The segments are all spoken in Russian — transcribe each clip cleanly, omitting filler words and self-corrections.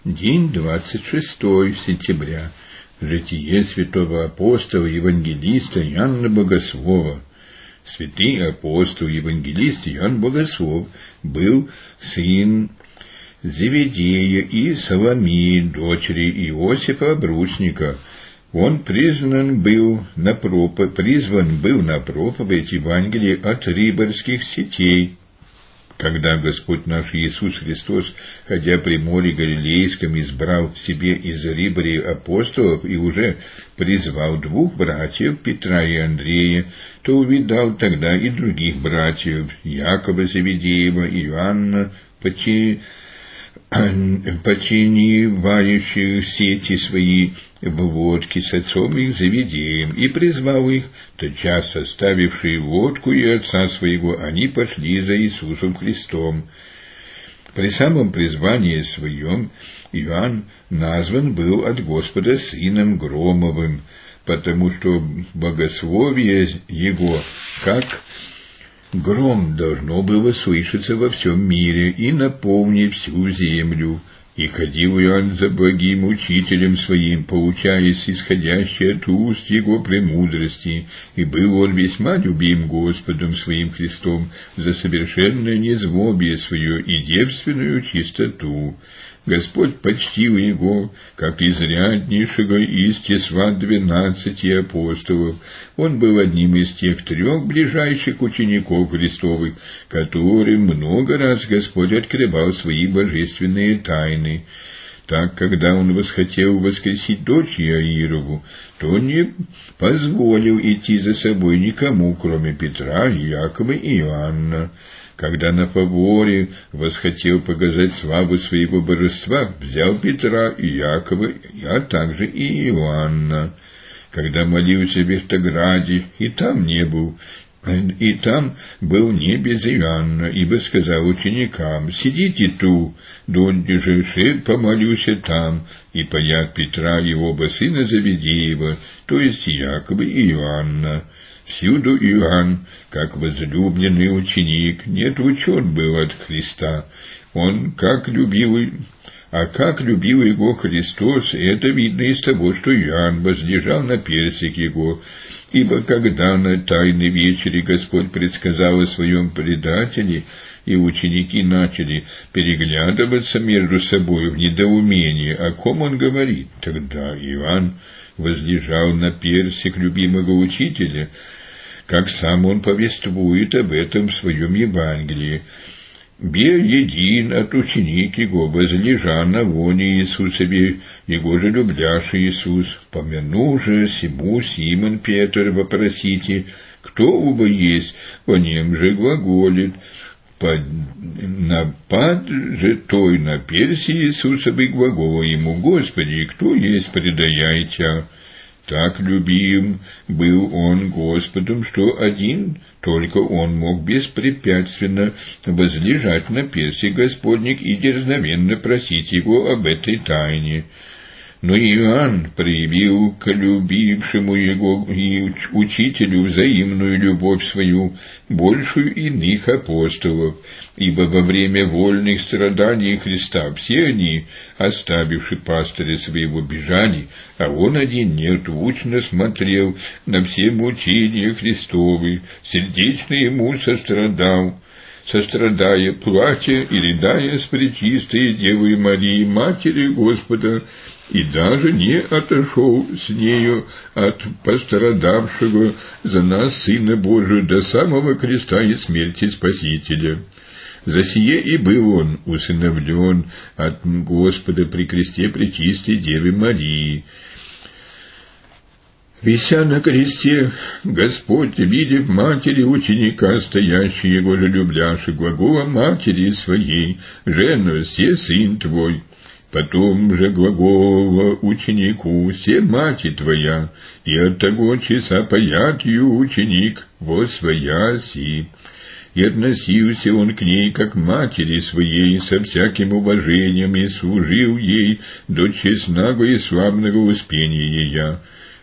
День 26 сентября. Житие святого апостола евангелиста Иоанна Богослова. Святый апостол евангелист Иоанн Богослов был сын Зеведея и Соломии, дочери Иосифа Обручника. Он призван был на проповедь Евангелия от Риборских сетей. Когда Господь наш Иисус Христос, ходя при море Галилейском, избрал себе из Рибории апостолов и уже призвал двух братьев, Петра и Андрея, то увидал тогда и других братьев, Якова Зеведеева, Иоанна, починивающих сети свои в лодке с отцом их Зеведеем, и призвал их. Тотчас оставившие лодку и отца своего, они пошли за Иисусом Христом. При самом призвании своем Иоанн назван был от Господа сыном Громовым, потому что богословие его, как гром, должно было слышаться во всем мире и наполнить всю землю. И ходил Иоанн за благим учителем своим, получаясь исходящей от уст его премудрости, и был он весьма любим Господом своим Христом за совершенное незлобие свое и девственную чистоту. Господь почтил его, как изряднейшего из числа 12 апостолов. Он был одним из тех 3 ближайших учеников Христовых, которым много раз Господь открывал свои божественные тайны. Так, когда он восхотел воскресить дочь Иаирову, то не позволил идти за собой никому, кроме Петра, Якова и Иоанна. Когда на фаворе восхотел показать славу своего божества, взял Петра и Якова, а также и Иоанна. Когда молился в Вертограде, и там не был, и там был не без Иоанна, ибо сказал ученикам: «Сидите ту, донде же помолюся там», и поят Петра и оба сына Зеведеева, то есть Якова и Иоанна. Всюду Иоанн, как возлюбленный ученик, не отлучен был от Христа. Он как любил его Христос, это видно из того, что Иоанн возлежал на персик его, ибо когда на тайной вечере Господь предсказал о своем предателе, и ученики начали переглядываться между собой в недоумении, о ком он говорит, тогда Иоанн возлежал на персик любимого учителя, как сам он повествует об этом в своем Евангелии. «Бе един от ученик его, возлежа на воне Иисусове, его же любляши Иисус, помяну же сему Симон Петр вопросите, кто оба есть, по нем же глаголит». Напад же той на перси Иисусовой глагола ему: «Господи, кто есть предаяй Тя?» Так любим был он Господом, что один только он мог беспрепятственно возлежать на перси Господних и дерзновенно просить его об этой тайне. Но Иоанн проявил к любившему его и учителю взаимную любовь свою, большую иных апостолов, ибо во время вольных страданий Христа все они, оставивши пастыря своего, бежали, а он один неотлучно смотрел на все мучения Христовы, сердечно ему сострадая, плача и рыдая с пречистой Девой Марии, Матери Господа, и даже не отошел с нею от пострадавшего за нас Сына Божия до самого креста и смерти Спасителя. За сие и был он усыновлен от Господа при кресте пречистой Девы Марии. Вися на кресте, Господь, видев матери ученика, стоящей его же любляши, глагола матери своей: «Жена, се сын твой». Потом же глагола ученику: «Се мати твоя», и от того часа поят ее ученик во свояси. И относился он к ней как матери своей со всяким уважением и служил ей до честного и славного успения ее.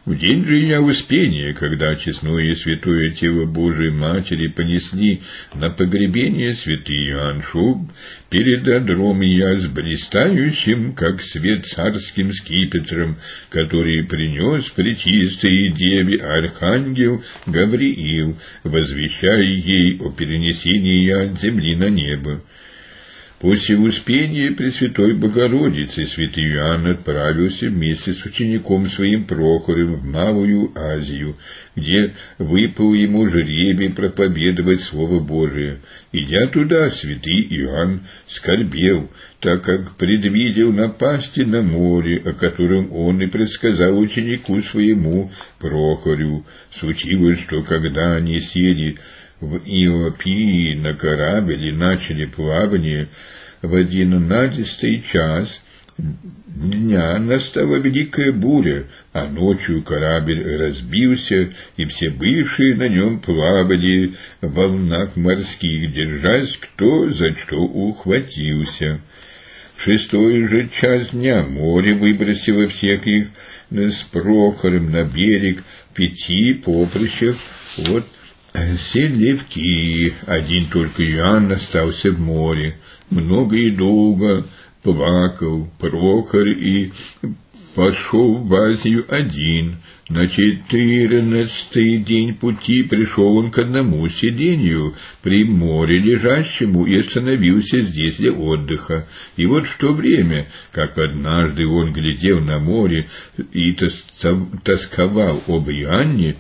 В день же Дня Успения, когда честное и святое тело Божией Матери понесли на погребение святый Иоанн шел перед одром я с блистающим, как свет царским скипетром, который принес пречистой деве архангел Гавриил, возвещая ей о перенесении от земли на небо. После Успения Пресвятой Богородицы святый Иоанн отправился вместе с учеником своим Прохором в Малую Азию, где выпал ему жребий проповедовать Слово Божие. Идя туда, святый Иоанн скорбел, так как предвидел напасти на море, о котором он и предсказал ученику своему Прохору. Случилось, что когда они сели в Иопии на корабль и начали плавание, в 11 час дня настала великая буря, а ночью корабль разбился, и все бывшие на нем плавали в волнах морских, держась кто за что ухватился. В 6 же час дня море выбросило всех их с Прохором на берег 5 поприщах от Селевки. Один только Иоанн остался в море. Много и долго плакал Прохор и пошел в Азию один. На 14-й день пути пришел он к одному селению при море лежащему и остановился здесь для отдыха. И вот в то время, как однажды он глядел на море и тосковал об Иоанне,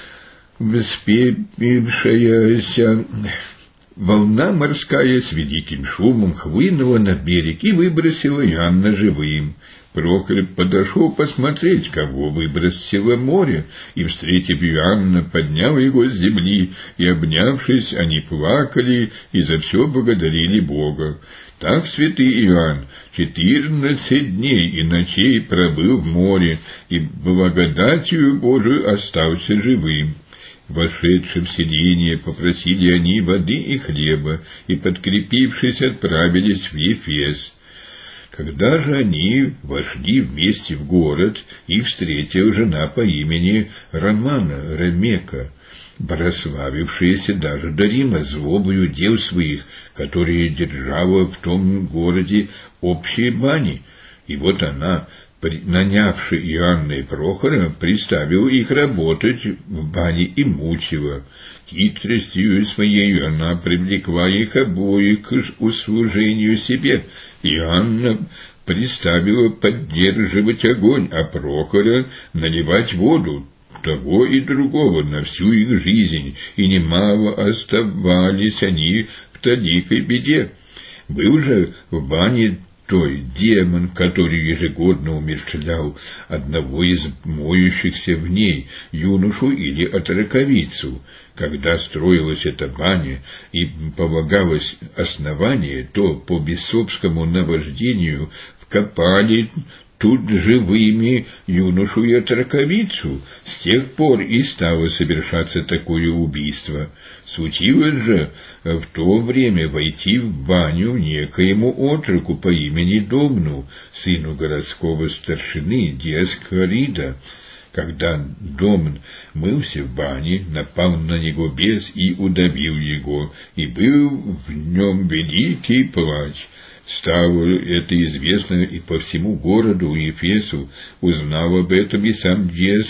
вспепившаяся волна морская с великим шумом хлынула на берег и выбросила Иоанна живым. Прохор подошел посмотреть, кого выбросило море, и, встретив Иоанна, поднял его с земли, и, обнявшись, они плакали и за все благодарили Бога. Так святый Иоанн 14 дней и ночей пробыл в море, и благодатью Божию остался живым. Вошедши в селение, попросили они воды и хлеба, и, подкрепившись, отправились в Ефес. Когда же они вошли вместе в город, их встретила жена по имени Романа, Ремека, прославившаяся даже до Рима злобою дел своих, которые держала в том городе общие бани. И вот она, нанявши Иоанна и Прохора, приставила их работать в бане и мучила. Хитростью своей она привлекла их обоих к услужению себе. Иоанна приставила поддерживать огонь, а Прохора наливать воду, того и другого на всю их жизнь, и немало оставались они в толикой беде. Был же в бане той демон, который ежегодно умерщвлял одного из моющихся в ней, юношу или отроковицу. Когда строилась эта баня и полагалось основание, то по бесовскому наваждению вкопали тут живыми юношу и отроковицу. С тех пор и стало совершаться такое убийство. Случилось же в то время войти в баню некоему отроку по имени Домну, сыну городского старшины Диаскорида. Когда Домн мылся в бане, напал на него бес и удавил его, и был в нем великий плач. Стало это известно и по всему городу Ефесу. Узнал об этом и сам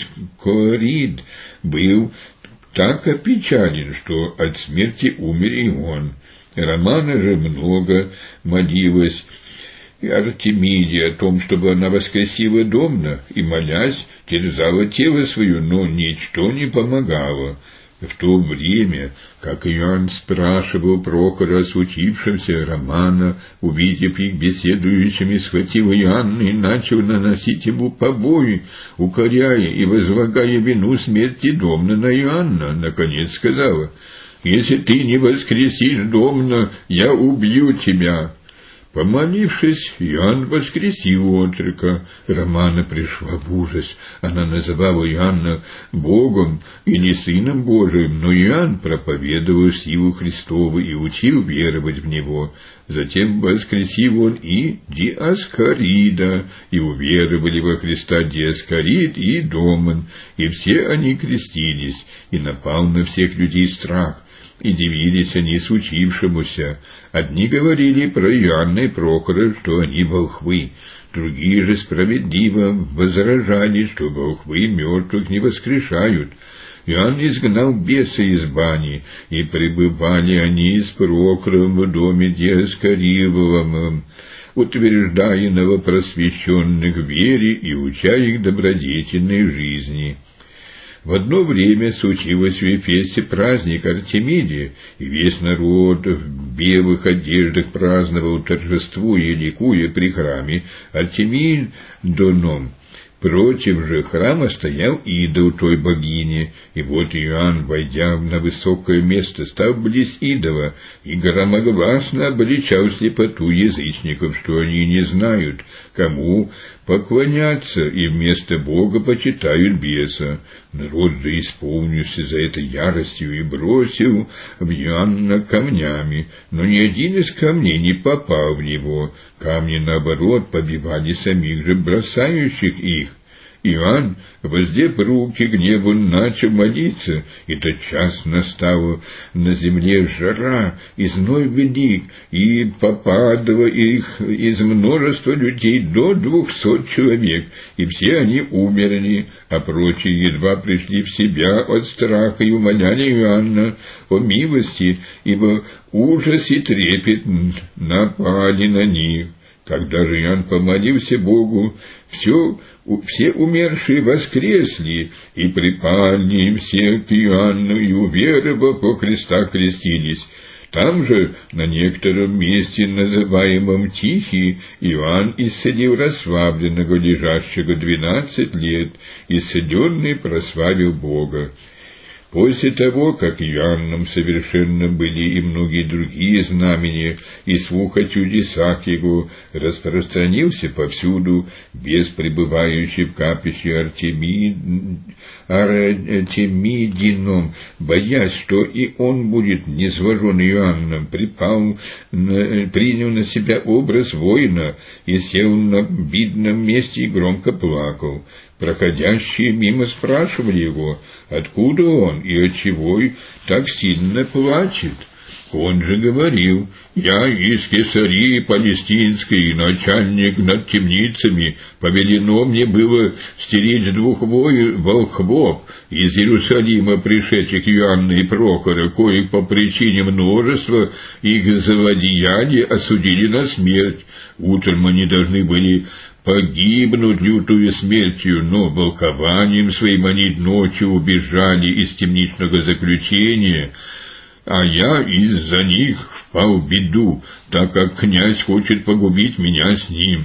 Диаскорид, был так опечален, что от смерти умер и он. Романа же много молилась и Артемиде о том, чтобы она воскресила Домна, и, молясь, терзала тело свое, но ничто не помогало. В то время, как Иоанн спрашивал Прохора о случившемся, Романа, увидев их беседующими, схватил Иоанна и начал наносить ему побои, укоряя и возлагая вину смерти Домна на Иоанна. Наконец сказала: «Если ты не воскресишь Домна, я убью тебя». Помолившись, Иоанн воскресил отрока. Романа пришла в ужас. Она называла Иоанна Богом и не Сыном Божиим, но Иоанн проповедовал силу Христову и учил веровать в Него. Затем воскресил он и Диоскорида, и уверовали во Христа Диоскорид и Домон, и все они крестились, и напал на всех людей страх. И дивились они случившемуся. Одни говорили про Иоанна и Прохора, что они волхвы, другие же справедливо возражали, что волхвы мертвых не воскрешают. Иоанн изгнал беса из бани, и пребывали они с Прохором в доме Диоскоридовом, утверждая новопросвещенных в вере и уча их добродетельной жизни. В одно время случилось в Ефесе праздник Артемиде, и весь народ в белых одеждах праздновал, торжествуя и ликуя при храме Артемидоном. Против же храма стоял идол той богини, и вот Иоанн, войдя на высокое место, стал близ идола, и громогласно обличал слепоту язычников, что они не знают, кому поклоняться, и вместо Бога почитают беса. Народ же исполнился за это яростью и бросил в Иоанна камнями, но ни один из камней не попал в него. Камни, наоборот, побивали самих же бросающих их. Иоанн, воздев руки к небу, начал молиться, и тотчас настала на земле жара, и зной велик, и попадало их из множества людей до 200 человек, и все они умерли, а прочие едва пришли в себя от страха и умоляли Иоанна о милости, ибо ужас и трепет напали на них. Когда же Иоанн помолился Богу, все умершие воскресли, и припали им все к Иоанну, и, уверовав во Христа, крестились. Там же, на некотором месте, называемом Тихий, Иоанн исцелил расслабленного, лежащего 12 лет, исцеленный прославил Бога. После того, как Иоанном совершенно были и многие другие знамения, и слух о чудесах его распространился повсюду, бес, пребывающий в капище Артемидином, боясь, что и он будет низвожен Иоанном, принял на себя образ воина и сел на видном месте и громко плакал. Проходящие мимо спрашивали его, откуда он и отчего так сильно плачет. Он же говорил: «Я из Кесарии Палестинской, начальник над темницами, повелено мне было стеречь 2 волхвов из Иерусалима, пришедших Иоанна и Прохора, коих по причине множества их злодеяний осудили на смерть. Утром они должны были погибнуть лютую смертью, но волхованием своим они ночью убежали из темничного заключения, а я из-за них впал в беду, так как князь хочет погубить меня с ним.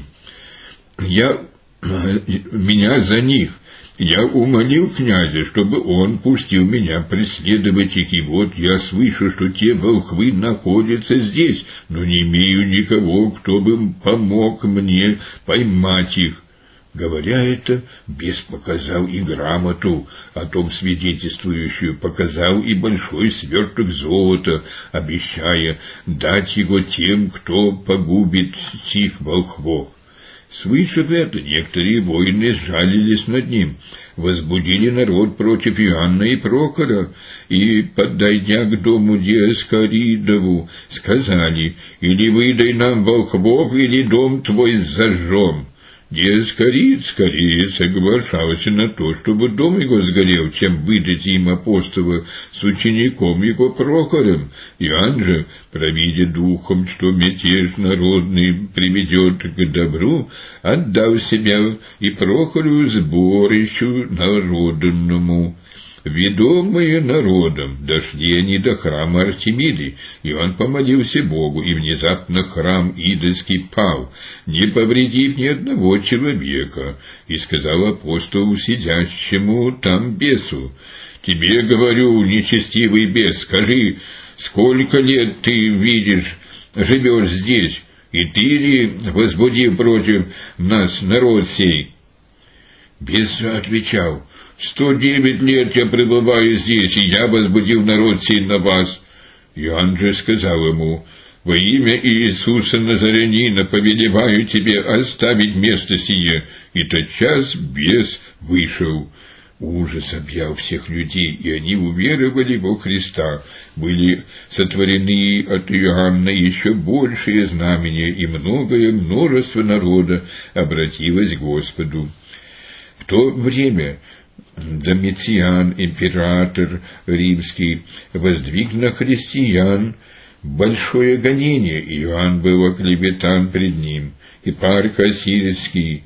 Меня за них. Я умолил князя, чтобы он пустил меня преследовать их, и вот я слышу, что те волхвы находятся здесь, но не имею никого, кто бы помог мне поймать их». Говоря это, бес показал и грамоту, о том свидетельствующую, показал и большой сверток золота, обещая дать его тем, кто погубит сих волхвов. Слышав это, некоторые воины сжалились над ним, возбудили народ против Иоанна и Прохора, и, подойдя к дому Диоскоридову, сказали: «Или выдай нам волхвов, или дом твой зажжем». Диоскорид скорее соглашался на то, чтобы дом его сгорел, чем выдать им апостола с учеником его Прохором. Иоанн же, провидя духом, что мятеж народный приведет к добру, отдал себя и Прохору сборищу народному. Ведомые народом, дошли они до храма Артемиды, и он помолился Богу, и внезапно храм идольский пал, не повредив ни одного человека, и сказал апостолу, сидящему там бесу: «Тебе говорю, нечестивый бес, скажи, сколько лет ты живешь здесь, и ты ли возбудил против нас народ сей? Бес же отвечал: 109 лет я пребываю здесь, и я возбудил народ сей на вас. Иоанн же сказал ему: во имя Иисуса Назарянина повелеваю тебе оставить место сие. И тотчас бес вышел. Ужас объял всех людей, и они уверовали во Христа. Были сотворены от Иоанна еще большие знамения, и многое множество народа обратилось к Господу. В то время Домициан, император римский, воздвиг на христиан большое гонение, и Иоанн был оклеветан пред ним. Епарх Ассийский,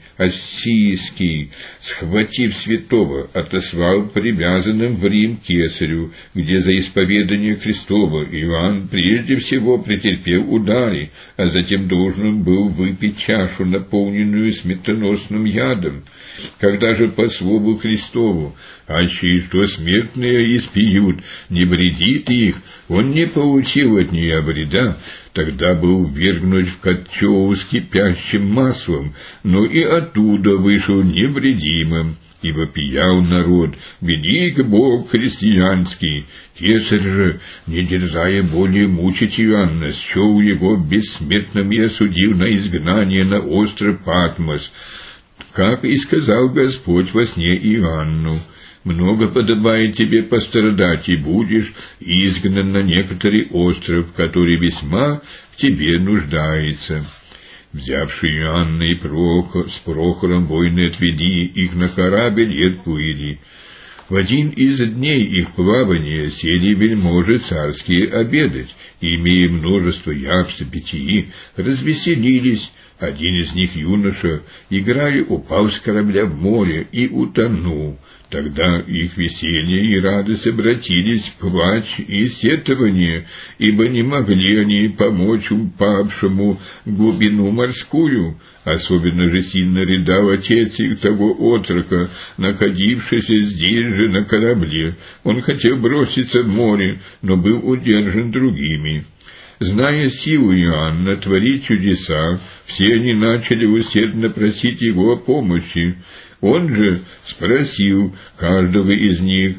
схватив святого, отослал привязанным в Рим кесарю, где за исповедание Христово Иоанн прежде всего претерпел удары, а затем должен был выпить чашу, наполненную смертоносным ядом. Когда же по слову Христову, аще что смертные испьют, не вредит их, он не получил от нее вреда, тогда был ввергнут в котел с кипящим маслом, но и оттуда вышел невредимым, и вопиял народ: велик Бог христианский. Кесарь же, не дерзая более мучить Иоанна, счел его бессмертным и осудил на изгнание на остров Патмос, как и сказал Господь во сне Иоанну: много подобает тебе пострадать, и будешь изгнан на некоторый остров, который весьма в тебе нуждается. Взявши Иоанна и с Прохором воины отвели их на корабль и отплыли. В один из дней их плавания сели вельможи царские обедать, и, имея множество явств питьи, развеселились. Один из них, юноша, играя, упал с корабля в море и утонул. Тогда их веселье и радость обратились в плач и сетование, ибо не могли они помочь упавшему в глубину морскую. Особенно же сильно рыдал отец их того отрока, находившийся здесь же на корабле. Он хотел броситься в море, но был удержан другими. Зная силу Иоанна творить чудеса, все они начали усердно просить его о помощи. Он же спросил каждого из них,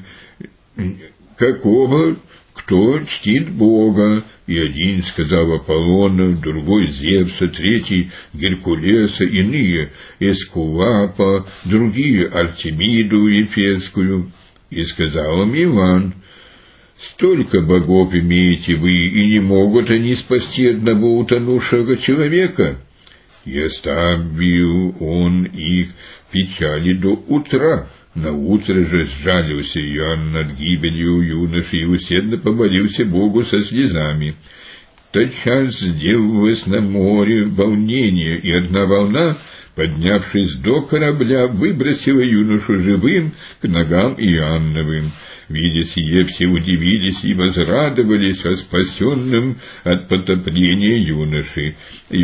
какого кто чтит Бога, и один сказал Аполлона, другой Зевса, третий Геркулеса, иные Эскулапа, другие Артемиду Ефесскую. И сказал им Иван: столько богов имеете вы, и не могут они спасти одного утонувшего человека. И оставил он их в печали до утра. На утро же сжалился Иоанн над гибелью юноши и усердно помолился Богу со слезами. Тотчас сделалось на море волнение, и одна волна, поднявшись до корабля, выбросила юношу живым к ногам Иоанновым. Видя сие, все удивились и возрадовались о спасенном от потопления юноши.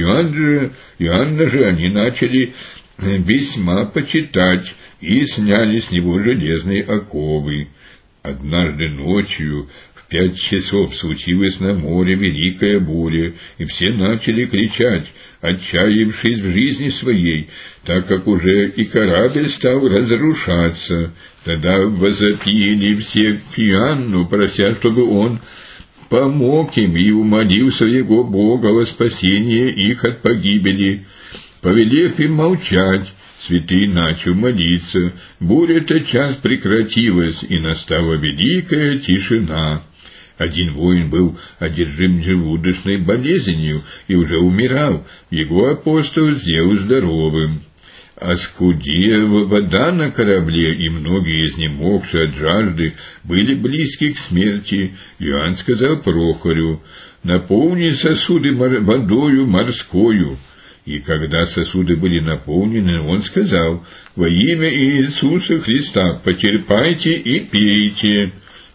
Иоанна же они начали весьма почитать и сняли с него железные оковы. Однажды ночью в 5 часов случилась на море великая буря, и все начали кричать, отчаявшись в жизни своей, так как уже и корабль стал разрушаться. Тогда возопили все к Иоанну, прося, чтобы он помог им, и умолил своего Бога во спасение их от погибели. Повелев им молчать, святый начал молиться. Буря тотчас прекратилась, и настала великая тишина. Один воин был одержим желудочной болезнью и уже умирал. Его апостол сделал здоровым. Оскудела вода на корабле, и многие, изнемогшие от жажды, были близки к смерти. Иоанн сказал Прохорю: наполни сосуды водою морскою. И когда сосуды были наполнены, он сказал: во имя Иисуса Христа потерпайте и пейте.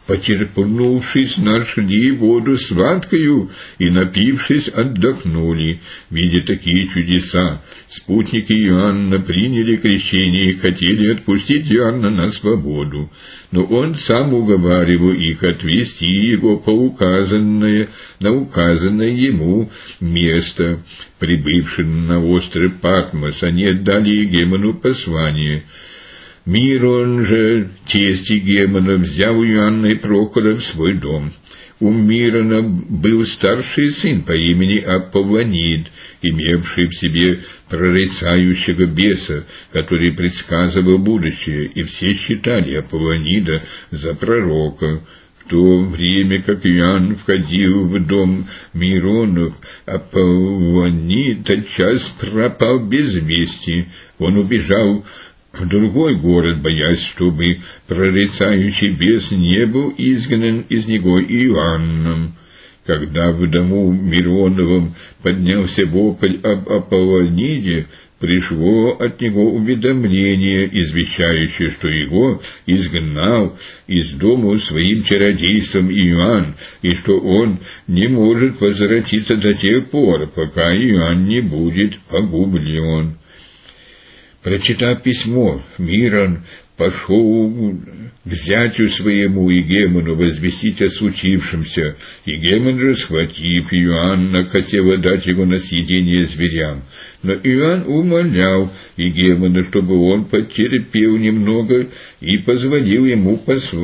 Почерпнувшись, нашли воду сладкою и, напившись, отдохнули. Видя такие чудеса, спутники Иоанна приняли крещение и хотели отпустить Иоанна на свободу. Но он сам уговаривал их отвести его на указанное ему место. Прибывши на остров Патмос, они отдали Гемону послание. Мирон же, тесть Гемона, взял Иоанна и Прохора в свой дом. У Мирона был старший сын по имени Аполлонид, имевший в себе прорицающего беса, который предсказывал будущее, и все считали Аполлонида за пророка. В то время, как Иоанн входил в дом Миронов, Аполлонид тотчас пропал без вести. Он убежал в другой город, боясь, чтобы прорицающий бес не был изгнан из него Иоанном. Когда в дому Мироновом поднялся вопль об Аполлониде, пришло от него уведомление, извещающее, что его изгнал из дому своим чародейством Иоанн, и что он не может возвратиться до тех пор, пока Иоанн не будет погублен. Прочитав письмо, Мирон пошел к зятю своему Игемену возвестить о случившемся. Игемен же, схватив Иоанна, хотел отдать его на съедение зверям. Но Иоанн умолял Игемена, чтобы он потерпел немного, и позволил ему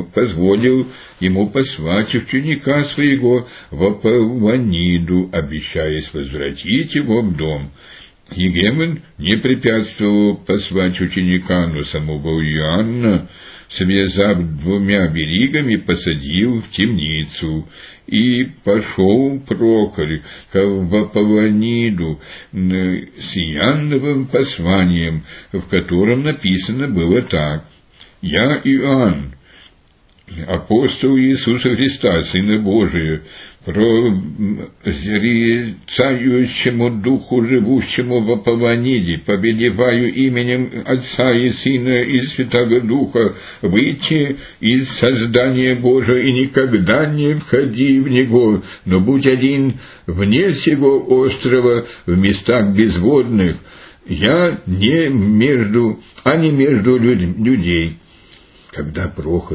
послать ученика своего в Аполлониду, обещаясь возвратить его в дом. Игемен не препятствовал послать ученика, но самого Иоанна, связав двумя веригами, посадил в темницу. И пошел Прохор в Аполлониду с Иоанновым посланием, в котором написано было так: «Я Иоанн, апостол Иисуса Христа, Сына Божия, прорицающему Духу, живущему в Аполлониде, повелеваю именем Отца и Сына и Святого Духа выйти из создания Божия и никогда не входи в него, но будь один вне сего острова, в местах безводных, не между людей». Когда Прохор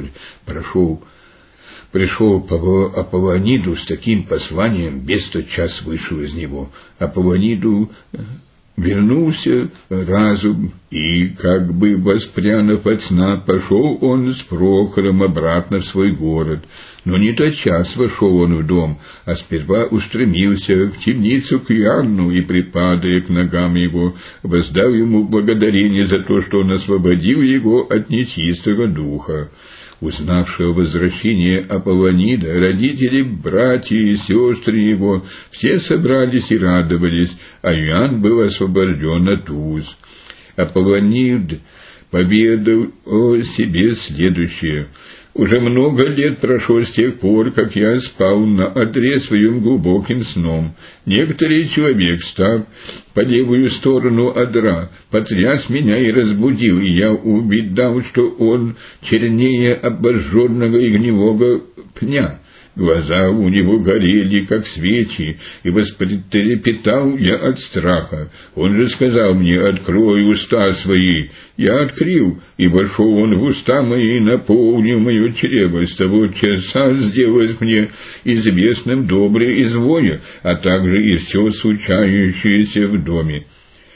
пришел по Аполлониду с таким посланием, бес тотчас вышел из него. Аполлониду вернулся разум, и, как бы воспрянув от сна, пошел он с Прохором обратно в свой город. Но не тотчас вошел он в дом, а сперва устремился в темницу к Иоанну и, припадая к ногам его, воздал ему благодарение за то, что он освободил его от нечистого духа. Узнавши о возвращении Аполлонида, родители, братья и сестры его, все собрались и радовались, а Иоанн был освобожден от уз. Аполлонид поведал о себе следующее: «Уже много лет прошло с тех пор, как я спал на одре своим глубоким сном. Некоторый человек, став по левую сторону одра, потряс меня и разбудил, и я увидал, что он чернее обожженного и гнилого пня. Глаза у него горели, как свечи, и вострепетал я от страха. Он же сказал мне: открой уста свои. Я открыл, и вошел он в уста мои и наполнил мое чрево. С того часа сделалось мне известным доброе и злое, а также и все случающееся в доме.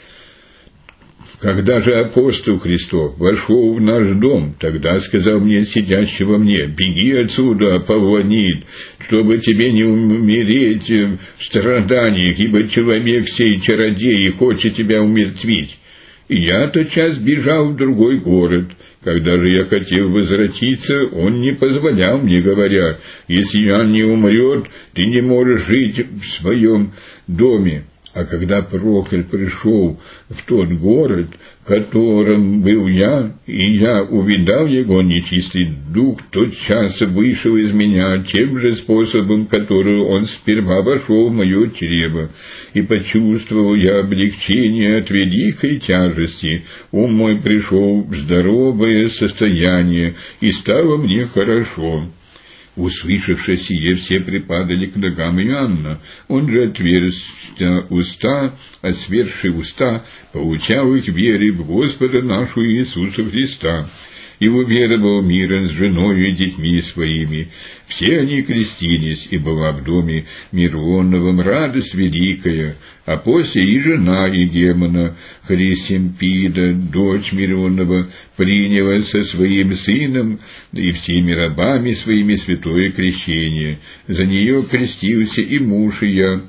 Когда же апостол Христов вошел в наш дом, тогда сказал мне, сидящий во мне: беги отсюда, Аполлонид, чтобы тебе не умереть в страданиях, ибо человек сей чародей и хочет тебя умертвить. И я тотчас бежал в другой город. Когда же я хотел возвратиться, он не позволял мне, говоря: если Иоанн не умрет, ты не можешь жить в своем доме. А когда Прохор пришел в тот город, в котором был я, и я увидал его, нечистый дух тотчас вышел из меня тем же способом, который он сперва вошел в мое чрево, и почувствовал я облегчение от великой тяжести. Ум мой пришел в здоровое состояние, и стало мне хорошо. Услышавши сие, все припадали к ногам Иоанна. Он же, отверши уста, поучал их вере в Господа нашу Иисуса Христа. И уверовал Мирон с женою и детьми своими. Все они крестились, и была в доме Мироновом радость великая, а после и жена Егемона, Хрисимпида, дочь Миронова, приняла со своим сыном и всеми рабами своими святое крещение. За нею крестился и муж ее,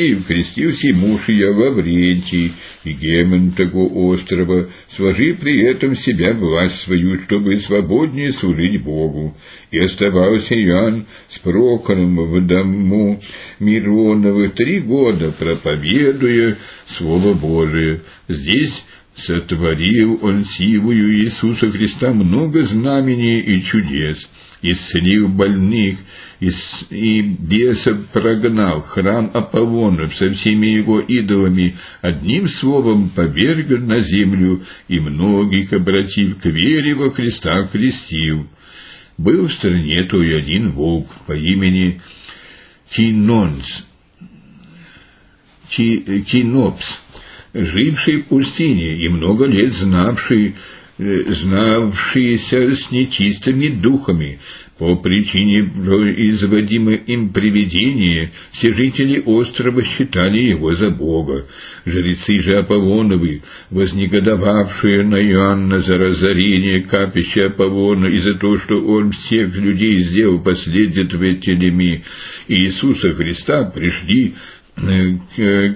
Лаврентий, Егемон того острова, сложив при этом себя власть свою, чтобы свободнее служить Богу. И оставался Иоанн с Прохором в дому Мироновых 3 года, проповедуя Слово Божие. Здесь сотворил он силою Иисуса Христа много знамений и чудес, исцелил больных, и бесов прогнал, храм Аполлонов со всеми его идолами, одним словом поверг на землю, и многих, обратив к вере во Христа, крестил. Был в стране той один волк по имени Кинопс, живший в пустыне и много лет знавшийся с нечистыми духами. По причине производимого им привидения все жители острова считали его за бога. Жрецы же Аполлоновы, вознегодовавшие на Иоанна за разорение капища Аполлона и за то, что он всех людей сделал последователями Иисуса Христа, пришли к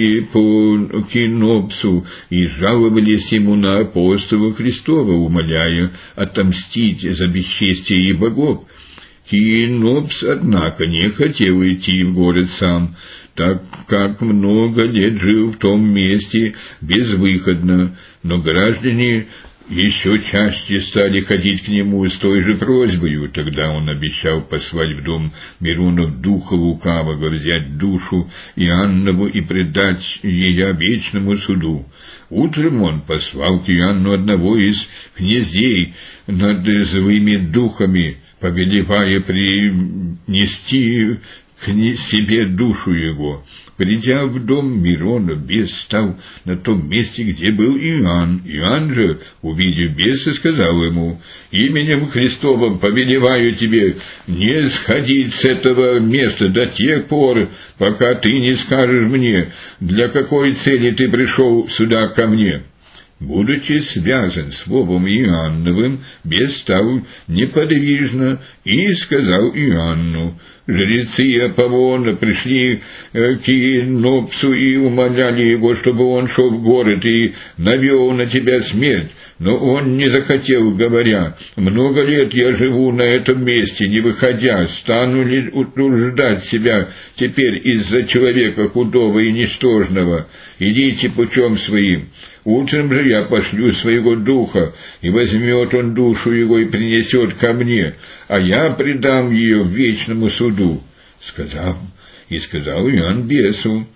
Кинопсу и жаловались ему на апостола Христова, умоляя отомстить за бесчестие и богов. Кинопс, однако, не хотел идти в город сам, так как много лет жил в том месте безвыходно, но граждане еще чаще стали ходить к нему с той же просьбой. Тогда он обещал послать в дом Миронов духа лукавого, взять душу Иоаннову и предать ее вечному суду. Утром он послал к Иоанну одного из князей над злыми духами, повелевая принести к себе душу его. Придя в дом Мирона, бес стал на том месте, где был Иоанн. Иоанн же, увидев беса, сказал ему: «Именем Христовым повелеваю тебе не сходить с этого места до тех пор, пока ты не скажешь мне, для какой цели ты пришел сюда ко мне». Будучи связан словом Иоанновым, бес стал неподвижно и сказал Иоанну: «Жрецы Аполлона пришли к Кинопсу и умоляли его, чтобы он шел в город и навел на тебя смерть. Но он не захотел, говоря: много лет я живу на этом месте, не выходя, стану ли утруждать себя теперь из-за человека худого и ничтожного? Идите путем своим. Утром же я пошлю своего духа, и возьмет он душу его и принесет ко мне, а я предам ее в вечному суду». Сказал Иоанн бесу: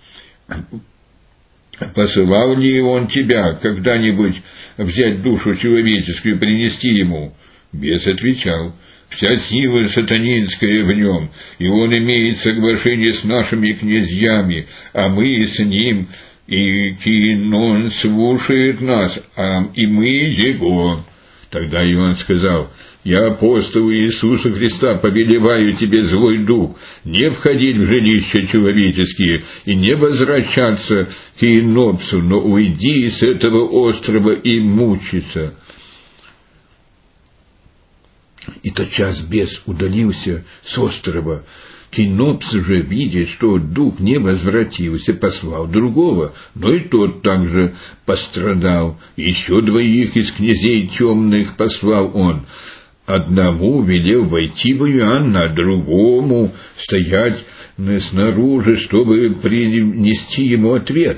«Посылал ли он тебя когда-нибудь взять душу человеческую и принести ему?» Бес отвечал: «Вся сила сатанинская в нем, и он имеет соглашение с нашими князьями, а мы с ним, и Кинон слушает нас, и мы его». Тогда Иоанн сказал: «Я, апостол Иисуса Христа, повелеваю тебе, злой дух, не входить в жилища человеческие и не возвращаться к Кинопсу, но уйди с этого острова и мучиться». И тотчас бес удалился с острова. Кинопс же, видя, что дух не возвратился, послал другого, но и тот также пострадал. Еще 2 из князей темных послал он. Одному велел войти в Иоанна, а другому стоять снаружи, чтобы принести ему ответ.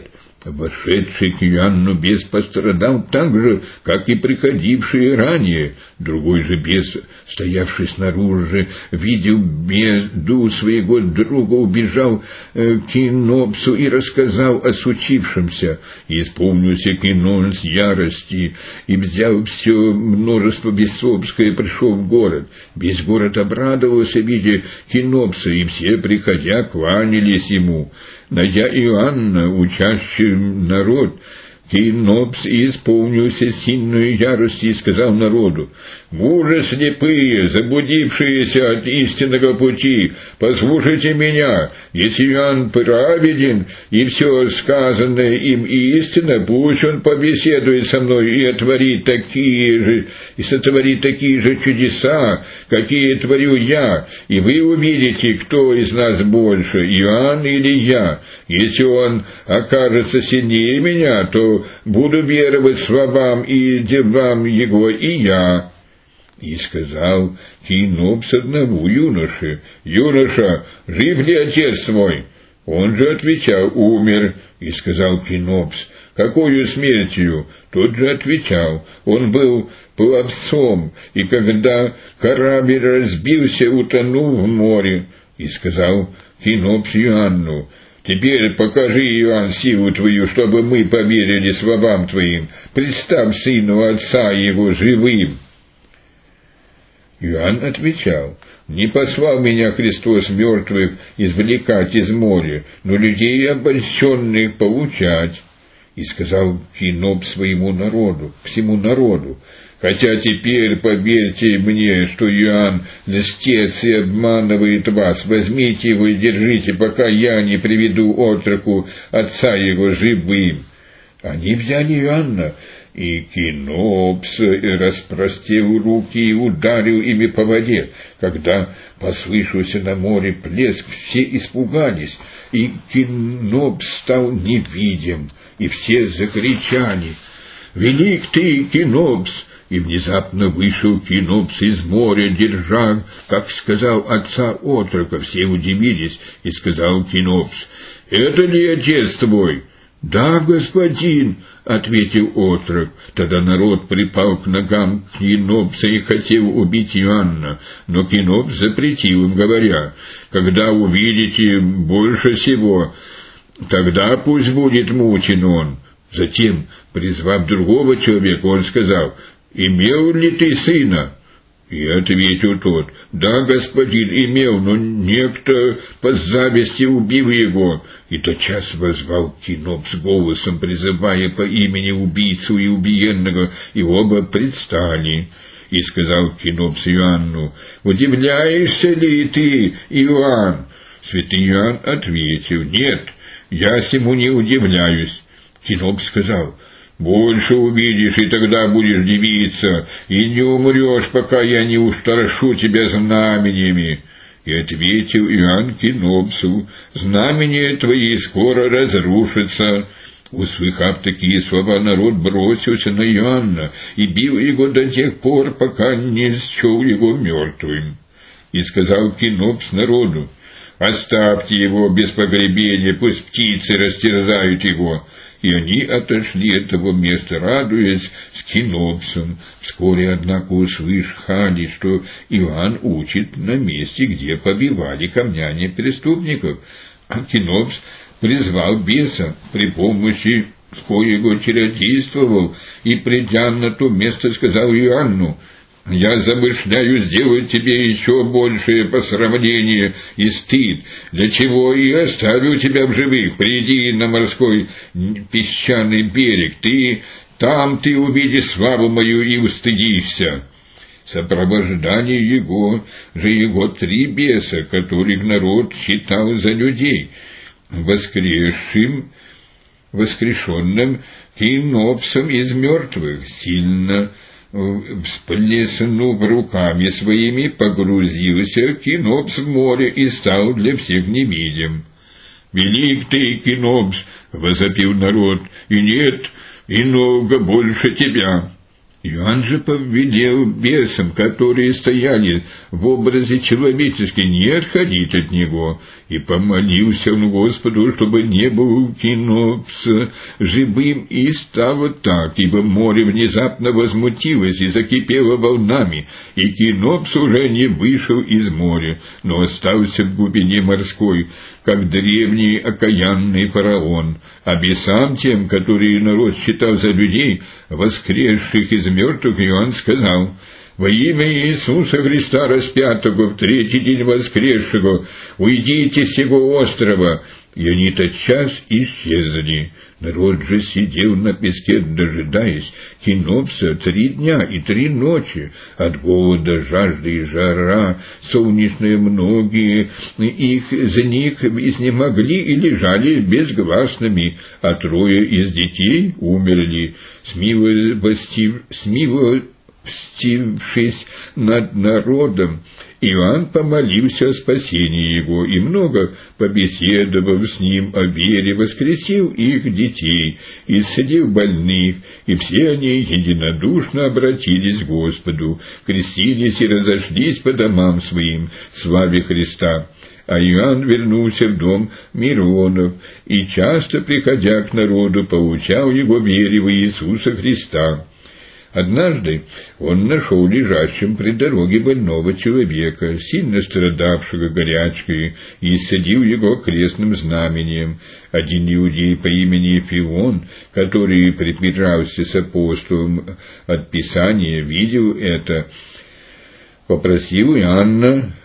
Вошедший к Иоанну бес пострадал так же, как и приходившие ранее. Другой же бес, стоявший снаружи, видел беду своего друга, убежал к Кинопсу и рассказал о случившемся. И исполнился Кинон с ярости, и взял все множество бесовское, пришел в город. Весь город обрадовался, видя Кинопса, и все, приходя, кланялись ему. Найдя Иоанна, учащий народ, Кинопс исполнился сильную яростью и сказал народу: «Мужи слепые, заблудившиеся от истинного пути, послушайте меня, если Иоанн праведен, и все сказанное им истина, пусть он побеседует со мной и сотворит такие же чудеса, какие творю я, и вы увидите, кто из нас больше, Иоанн или я. Если он окажется сильнее меня, то буду веровать словам и делам его и я». И сказал Кинопс одному юноше: «Юноша, жив ли отец твой?» Он же отвечал: «Умер». И сказал Кинопс: «Какою смертью?» Тот же отвечал: «Он был пловцом, и когда корабль разбился, утонул в море». И сказал Кинопс Иоанну: «Теперь покажи, Иоанн, силу твою, чтобы мы поверили словам твоим. Представь сыну отца его живым». Иоанн отвечал: «Не послал меня Христос мертвых извлекать из моря, но людей обольщенных получать». И сказал Киноп всему народу: «Хотя теперь поверьте мне, что Иоанн льстец и обманывает вас, возьмите его и держите, пока я не приведу отроку отца его живым». Они взяли Иоанна, и Кинопс распростер руки и ударил ими по воде. Когда послышался на море плеск, все испугались, и Кинопс стал невидим, и все закричали: «Велик ты, Кинопс!» И внезапно вышел Кинопс из моря, держа, как сказал, отца отрока. Все удивились, и сказал Кинопс: «Это ли отец твой?» «Да, господин», — ответил отрок. Тогда народ припал к ногам Кинопса и хотел убить Иоанна, но Кинопс запретил им, говоря: «Когда увидите больше всего, тогда пусть будет мучен он». Затем, призвав другого человека, он сказал: «Имел ли ты сына?» И ответил тот: «Да, господин, имел, но некто по зависти убил его». И тотчас возвал Кинопс голосом, призывая по имени убийцу и убиенного, и оба предстали. И сказал Кинопс Иоанну: «Удивляешься ли ты, Иоанн?» Святый Иоанн ответил: «Нет, я сему не удивляюсь». Кинопс сказал: «Больше увидишь, и тогда будешь дивиться, и не умрешь, пока я не устрашу тебя знамениями». И ответил Иоанн Кинопсу: «Знамения твои скоро разрушатся». Услыхав такие слова, народ бросился на Иоанна и бил его до тех пор, пока не счел его мертвым. И сказал Кинопс народу: «Оставьте его без погребения, пусть птицы растерзают его». И они отошли от того места, радуясь с Кинопсом. Вскоре, однако, услышали, что Иоанн учит на месте, где побивали камнями преступников. А Кинопс призвал беса, при помощи коего чародействовал, и, придя на то место, сказал Иоанну: «Я замышляю сделать тебе еще большее посрамление и стыд, для чего и оставил тебя в живых. Приди на морской песчаный берег, там ты увидишь славу мою и устыдишься». Сопровождали его 3 беса, которых народ считал за людей. Воскрешенным Кинопсом из мертвых, сильно всплеснув руками своими, погрузился Кинопс в море и стал для всех невидим. «Велик ты, Кинопс!» — возопил народ, — «и нет иного больше тебя». Иоанн же повелел бесам, которые стояли в образе человеческом, не отходить от него, и помолился он Господу, чтобы не был Кинопс живым, и стало так, ибо море внезапно возмутилось и закипело волнами, и Кинопс уже не вышел из моря, но остался в глубине морской, как древний окаянный фараон, а бесам тем, которые народ считал за людей, воскресших из мертвых, Иоанн сказал: «Во имя Иисуса Христа распятого, в третий день воскресшего, уйдите с сего острова». И они тотчас исчезли. Народ же сидел на песке, дожидаясь Кинопса 3 дня и 3 ночи. От голода, жажды и жара солнечные многие из них изнемогли и лежали безгласными, а 3 из детей умерли. Смилостившись над народом, Иоанн помолился о спасении его, и много побеседовав с ним о вере, воскресил их детей, исцелил больных, и все они единодушно обратились к Господу, крестились и разошлись по домам своим, славе Христа. А Иоанн вернулся в дом Миронов, и часто, приходя к народу, поучал его вере в Иисуса Христа. Однажды он нашел лежащим при дороге больного человека, сильно страдавшего горячкой, и исцелил его крестным знамением. Один иудей по имени Филон, который припирался с апостолом от Писания, видел это, попросил Иоанна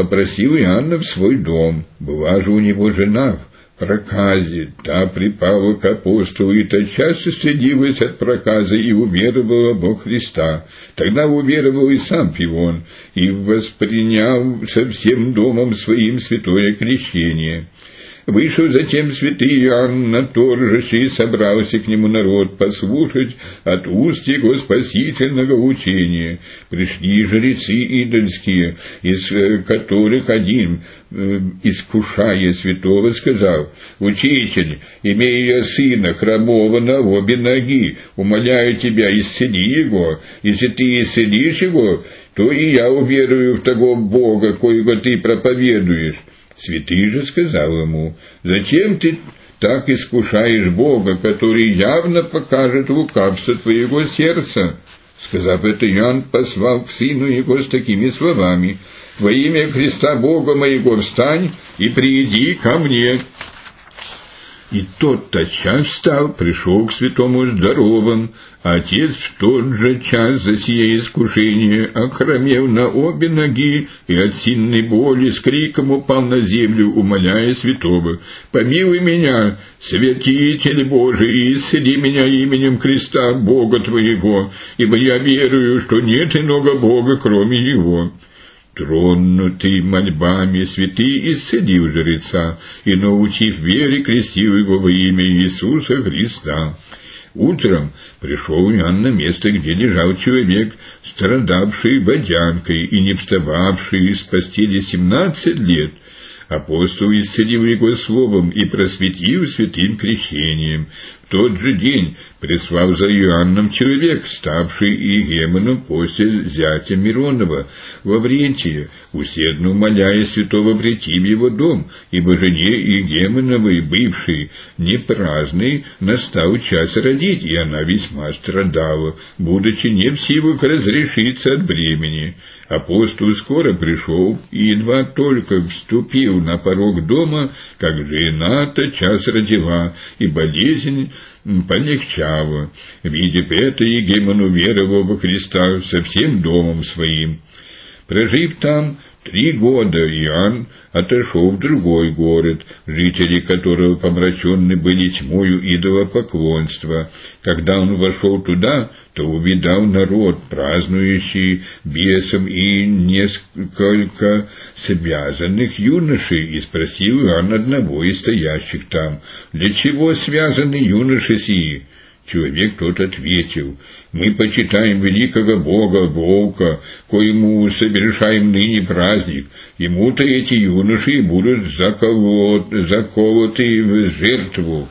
в свой дом. Была же у него жена в проказе, та припала к апостолу и тотчас исцелилась от проказа и уверовала во Христа. Тогда уверовал и сам Филон, и воспринял со всем домом своим святое крещение. Вышел затем святый Иоанн на торжище, и собрался к нему народ послушать от уст его спасительного учения. Пришли жрецы идольские, из которых один, искушая святого, сказал: «Учитель, имея сына хромого на обе ноги, умоляю тебя, исцели его. Если ты исцелишь его, то и я уверую в того Бога, коего ты проповедуешь». Святый же сказал ему: «Зачем ты так искушаешь Бога, который явно покажет лукавство твоего сердца?» Сказав это, Иоанн послал к сыну его с такими словами: «Во имя Христа Бога моего встань и прииди ко мне». И тот тотчас встал, пришел к святому здоровым, а отец в тот же час за сие искушение, охромев на обе ноги и от сильной боли, с криком упал на землю, умоляя святого: «Помилуй меня, святитель Божий, и исцели меня именем Христа, Бога твоего, ибо я верую, что нет иного Бога, кроме Его». Тронутый мольбами, святый исцелил жреца и, научив вере, крестил его во имя Иисуса Христа. Утром пришел Иоанн на место, где лежал человек, страдавший водянкой и не встававший из постели 17 лет. Апостол исцелил его словом и просветил святым крещением. В тот же день прислал за Иоанном человек, ставший игуменом после зятя Миронова, Лаврентия, усердно умоляя святого прийти в его дом, ибо жене игуменовой, бывшей непраздной, настал час родить, и она весьма страдала, будучи не в силах разрешиться от бремени. Апостол скоро пришел, и едва только вступил на порог дома, как жена тотчас родила, и болезнь полегчала. Видев это, игумен уверовал во Христа со всем домом своим. Прожив там 3 года, Иоанн отошел в другой город, жители которого помраченны были тьмою идолопоклонства. Когда он вошел туда, то увидал народ, празднующий бесом, и несколько связанных юношей, и спросил Иоанн одного из стоящих там: «Для чего связаны юноши сии?» Человек тот ответил: «Мы почитаем великого Бога, Волка, коему совершаем ныне праздник. Ему-то эти юноши будут заколоты в жертву».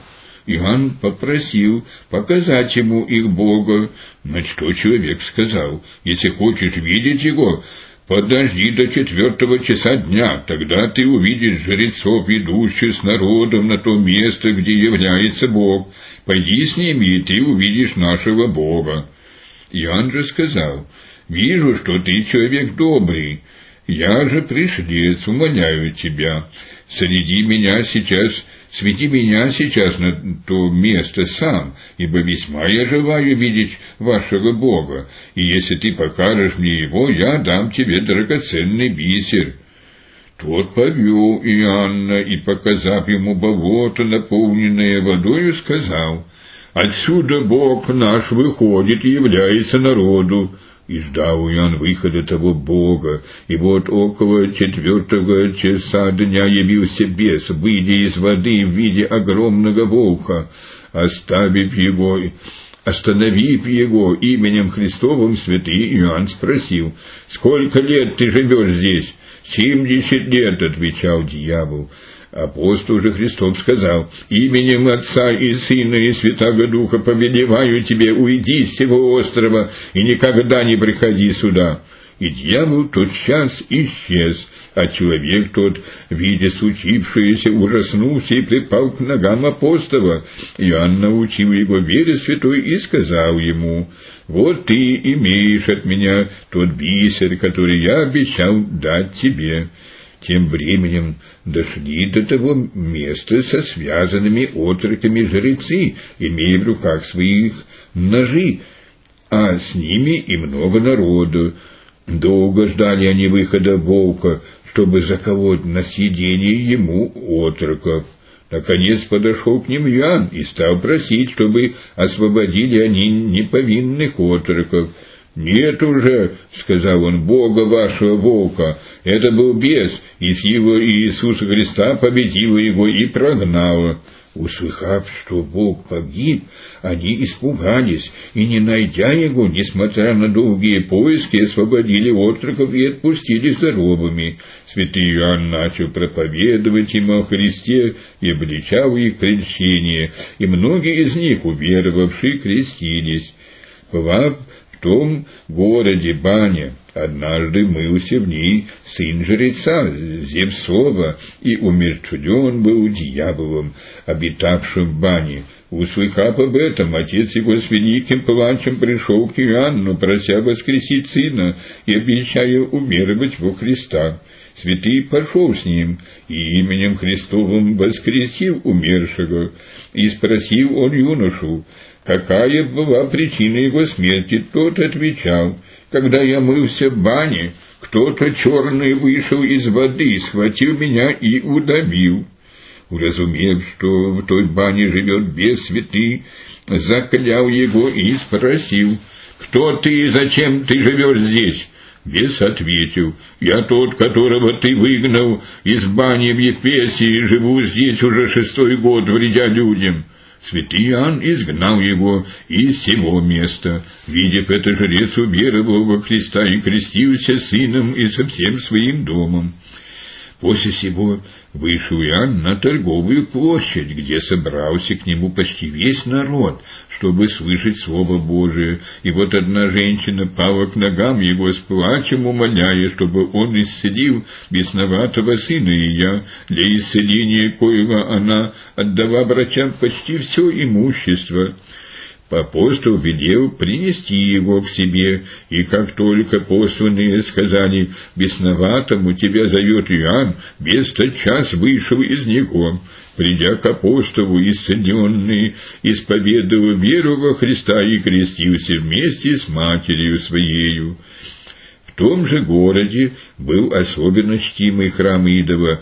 Иоанн попросил показать ему их Бога, на что человек сказал: «Если хочешь видеть его, подожди до 4 часа дня, тогда ты увидишь жрецов, идущих с народом на то место, где является Бог. Пойди с ними, и ты увидишь нашего Бога». Иоанн же сказал: «Вижу, что ты человек добрый. Я же пришлец, умоляю тебя, сведи меня сейчас на то место сам, ибо весьма я желаю видеть вашего Бога, и если ты покажешь мне его, я дам тебе драгоценный бисер». Тот повел Иоанна и, показав ему болото, наполненное водою, сказал: «Отсюда Бог наш выходит и является народу». И ждал Иоанн выхода того Бога, и вот около 4 часа дня явился бес, выйдя из воды в виде огромного волка. Остановив его именем Христовым, святый Иоанн спросил: «Сколько лет ты живешь здесь?» 70 лет, отвечал дьявол. Апостол же Христос сказал: «Именем Отца и Сына и Святаго Духа повелеваю тебе, уйди с сего острова и никогда не приходи сюда». И дьявол тотчас исчез, а человек тот, видя случившееся, ужаснулся и припал к ногам апостола. Иоанн научил его вере святой и сказал ему: «Вот ты имеешь от меня тот бисер, который я обещал дать тебе». Тем временем дошли до того места со связанными отроками жрецы, имея в руках своих ножи, а с ними и много народу. Долго ждали они выхода волка, чтобы заколоть на съедение ему отроков. Наконец подошел к ним Иоанн и стал просить, чтобы освободили они неповинных отроков. «Нет уже, — сказал он, — Бога вашего волка, это был бес, и сила Иисуса Христа победила его и прогнала». Услыхав, что волк погиб, они испугались, и, не найдя его, несмотря на долгие поиски, освободили отроков и отпустили здоровыми. Святый Иоанн начал проповедовать им о Христе и обличал их крещение, и многие из них, уверовавшие, крестились. Бывав в том городе Баня, однажды мылся в ней сын жреца Зевсова, и умерщвлен был дьяволом, обитавшим в бане. Услыхав об этом, отец его с великим плачем пришел к Иоанну, прося воскресить сына и обещая уверовать во Христа. Святый пошел с ним, и именем Христовым воскресил умершего, и спросил он юношу, какая была причина его смерти. Тот отвечал: «Когда я мылся в бане, кто-то черный вышел из воды, схватил меня и удавил». Уразумев, что в той бане живет бес, святый заклял его и спросил: «Кто ты и зачем ты живешь здесь?» Бес ответил: «Я тот, которого ты выгнал из бани в Ефесе, и живу здесь уже 6-й год, вредя людям». Святый Иоанн изгнал его из сего места. Видев это, жрец уверовал во Христа и крестился сыном и со всем своим домом. После сего вышел Иоанн на торговую площадь, где собрался к нему почти весь народ, чтобы слышать Слово Божие. И вот одна женщина пала к ногам его с плачем, умоляя, чтобы он исцелил бесноватого сына ее. Для исцеления коего она отдала врачам почти все имущество. Апостол велел принести его к себе, и как только посланные сказали: «Бесноватому тебя зовет Иоанн», бес тотчас вышел из него. Придя к апостолу, исцеленный исповедовал веру во Христа и крестился вместе с матерью своею. В том же городе был особенно чтимый храм идола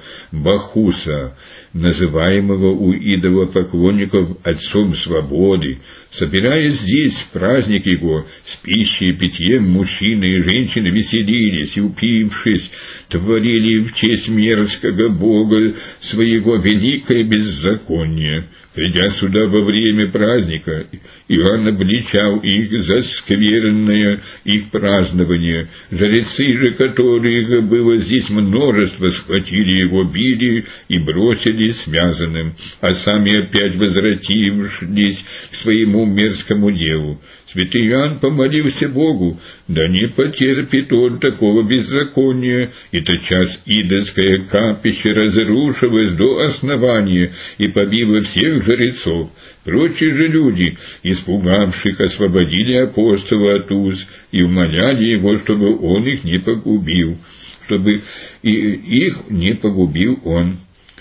Бахуса, называемого у идолопоклонников Отцом Свободы. Собираясь здесь в праздник его, с пищей и питьем мужчины и женщины веселились и, упившись, творили в честь мерзкого бога своего великое беззаконие. Придя сюда во время праздника, Иоанн обличал их за скверное их празднование. Жрецы же, которых было здесь множество, схватили его, били и бросили были связанным, а сами опять возвратились к своему мерзкому делу. Святый Иоанн помолился Богу, да не потерпит он такого беззакония, и тотчас идольское капище разрушилось до основания и побило всех жрецов. Прочие же люди, испугавших, освободили апостола от уз и умоляли его, чтобы он их не погубил, чтобы их не погубил он.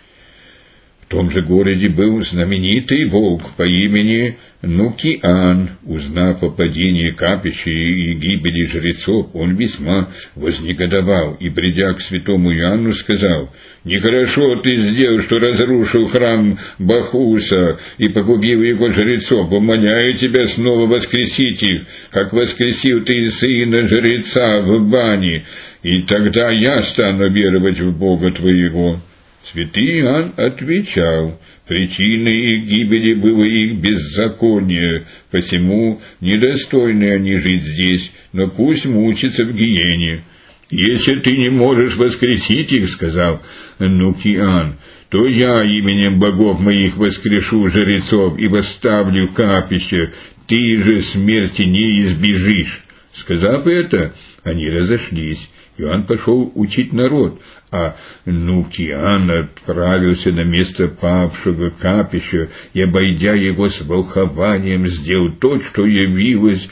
В том же городе был знаменитый волк по имени Нукиан. Узнав о падении капища и гибели жрецов, он весьма вознегодовал и, придя к святому Иоанну, сказал: «Нехорошо ты сделал, что разрушил храм Бахуса и погубил его жрецов. Умоляю тебя снова воскресить их, как воскресил ты сына жреца в бане, и тогда я стану веровать в Бога твоего». Святый Иоанн отвечал: «Причиной их гибели было их беззаконие, посему недостойны они жить здесь, но пусть мучатся в гиене». «Если ты не можешь воскресить их, — сказал Нукиан, — то я именем богов моих воскрешу жрецов и восставлю капище, ты же смерти не избежишь». Сказав это, они разошлись. Иоанн пошел учить народ, а Нукиан отправился на место павшего капища и, обойдя его с волхованием, сделал то, что явилось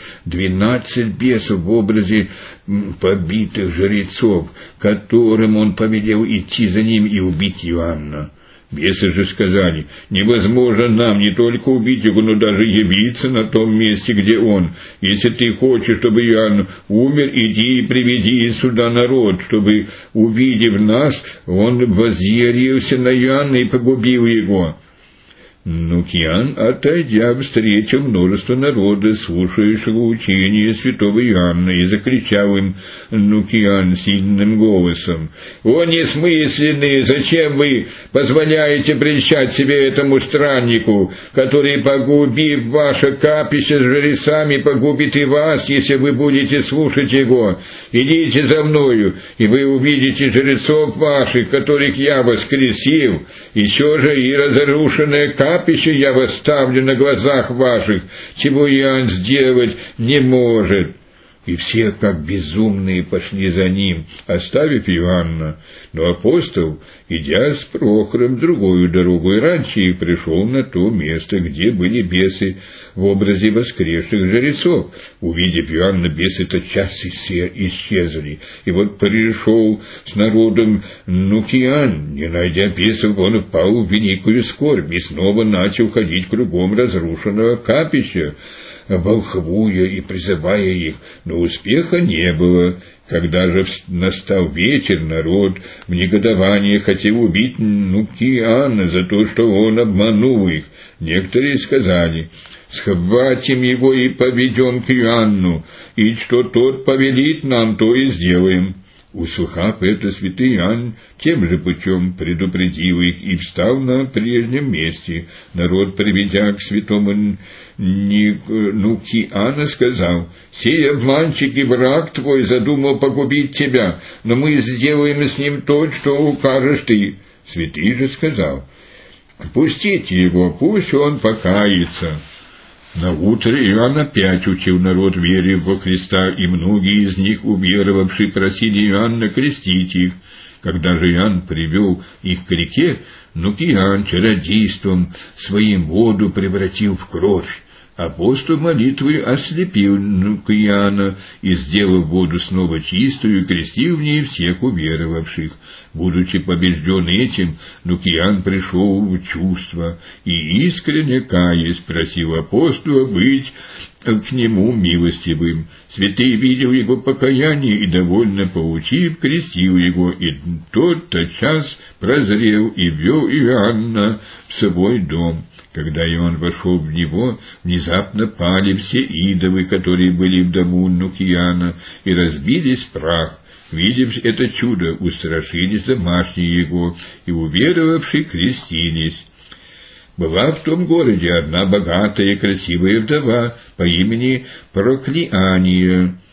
12 бесов в образе побитых жрецов, которым он повелел идти за ним и убить Иоанна. Бесы же сказали: «Невозможно нам не только убить его, но даже явиться на том месте, где он. Если ты хочешь, чтобы Иоанн умер, иди и приведи сюда народ, чтобы, увидев нас, он возъярился на Иоанна и погубил его». Нукиан, отойдя, встретил множество народа, слушающего учения святого Иоанна, и закричал им Нукиан сильным голосом: «О несмысленные, зачем вы позволяете прельщать себе этому страннику, который, погубив ваше капище с жрецами, погубит и вас, если вы будете слушать его? Идите за мною, и вы увидите жрецов ваших, которых я воскресил, еще же и разрушенное капище я восставлю на глазах ваших, чего Иоанн сделать не может». И все, как безумные, пошли за ним, оставив Иоанна. Но апостол, идя с Прохором другую дорогу, и раньше их пришел на то место, где были бесы в образе воскресших жрецов. Увидев Иоанна, бесы тотчас исчезли. И вот пришел с народом Нукиан. Не найдя бесов, он впал в великую скорбь и снова начал ходить кругом разрушенного капища, волхвуя и призывая их, но успеха не было. Когда же настал вечер, народ в негодовании хотел убить Нукиана за то, что он обманул их. Некоторые сказали: «Схватим его и поведем к Иоанну, и что тот повелит нам, то и сделаем». Услыхав это, святый Иоанн тем же путем предупредил их и встал на прежнем месте. Народ, приведя к святому Нукиана, сказал: «Сей обманщик и враг твой задумал погубить тебя, но мы сделаем с ним то, что укажешь ты». Святый же сказал: «Пустите его, пусть он покается». На утро Иоанн опять учил народ вере во Христа, и многие из них, уверовавшие, просили Иоанна крестить их. Когда же Иоанн привел их к реке, Нукиан чародейством своим воду превратил в кровь. Апостол молитвой ослепил Нукиана и, сделав воду снова чистую, крестил в ней всех уверовавших. Будучи побежден этим, Нукиан пришел в чувство и, искренне каясь, просил апостола быть к нему милостивым. Святый видел его покаяние и, довольно поучив, крестил его, и тот тотчас прозрел и ввел Иоанна в свой дом. Когда Иоанн вошел в него, внезапно пали все идолы, которые были в дому Нукиана, и разбились в прах. Видев это чудо, устрашились домашние его, и уверовавшие крестились. Была в том городе одна богатая и красивая вдова по имени Проклиания.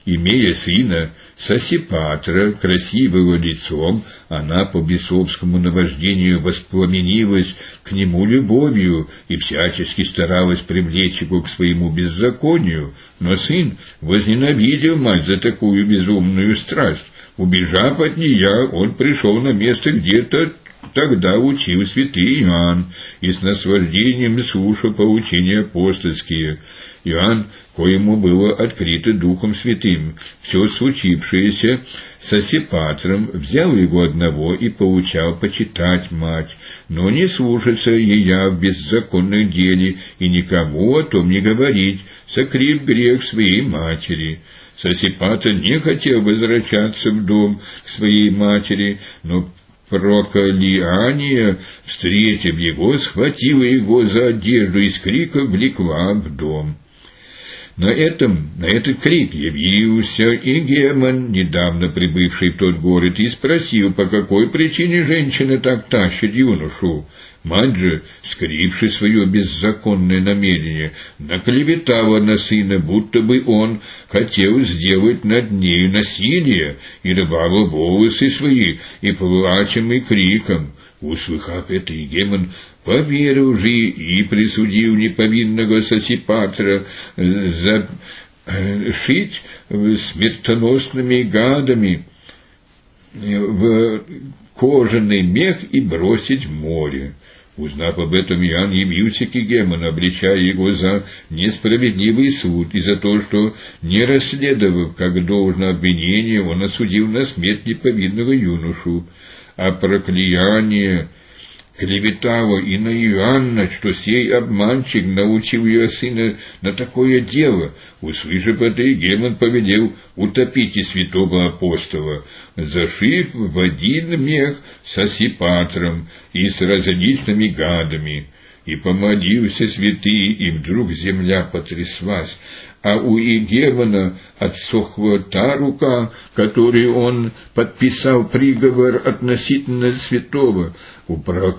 имея сына Сосипатра, красивого лицом, она по бесовскому наваждению воспламенилась к нему любовью и всячески старалась привлечь его к своему беззаконию, но сын возненавидел мать за такую безумную страсть. Убежав от нее, он пришел на место, где-то тогда учил святый Иоанн и с наслаждением слушал поучения апостольские. Иоанн, коему было открыто Духом Святым все случившееся с Сосипатром, взял его одного и поучал почитать мать, но не слушаться ее в беззаконном деле и никому о том не говорить, сокрыв грех своей матери. Сосипатр не хотел возвращаться в дом к своей матери, но Прокалиания, встретив его, схватила его за одежду и с криком влекла в дом. На этот крик явился Игемон, недавно прибывший в тот город, и спросил, по какой причине женщина так тащит юношу. Мать же, скривши свое беззаконное намерение, наклеветала на сына, будто бы он хотел сделать над нею насилие, и рвала волосы свои, и плачем и криком. Услыхав это, Игемон поверил же и присудил неповинного Сосипатра зашить смертоносными гадами в кожаный мех и бросить в море. Узнав об этом, Иоанн явился к Игемону, обличая его за несправедливый суд и за то, что, не расследовав как должно обвинение, он осудил на смерть неповинного юношу. А прокляние клеветало и на Иоанна, что сей обманщик научил ее сына на такое дело. Услышав это, Игемон повелел утопить и святого апостола, зашив в один мех с Сосипатром и с различными гадами. И помолился святый, и вдруг земля потряслась, а у Игемона отсохла та рука, которой он подписал приговор относительно святого. У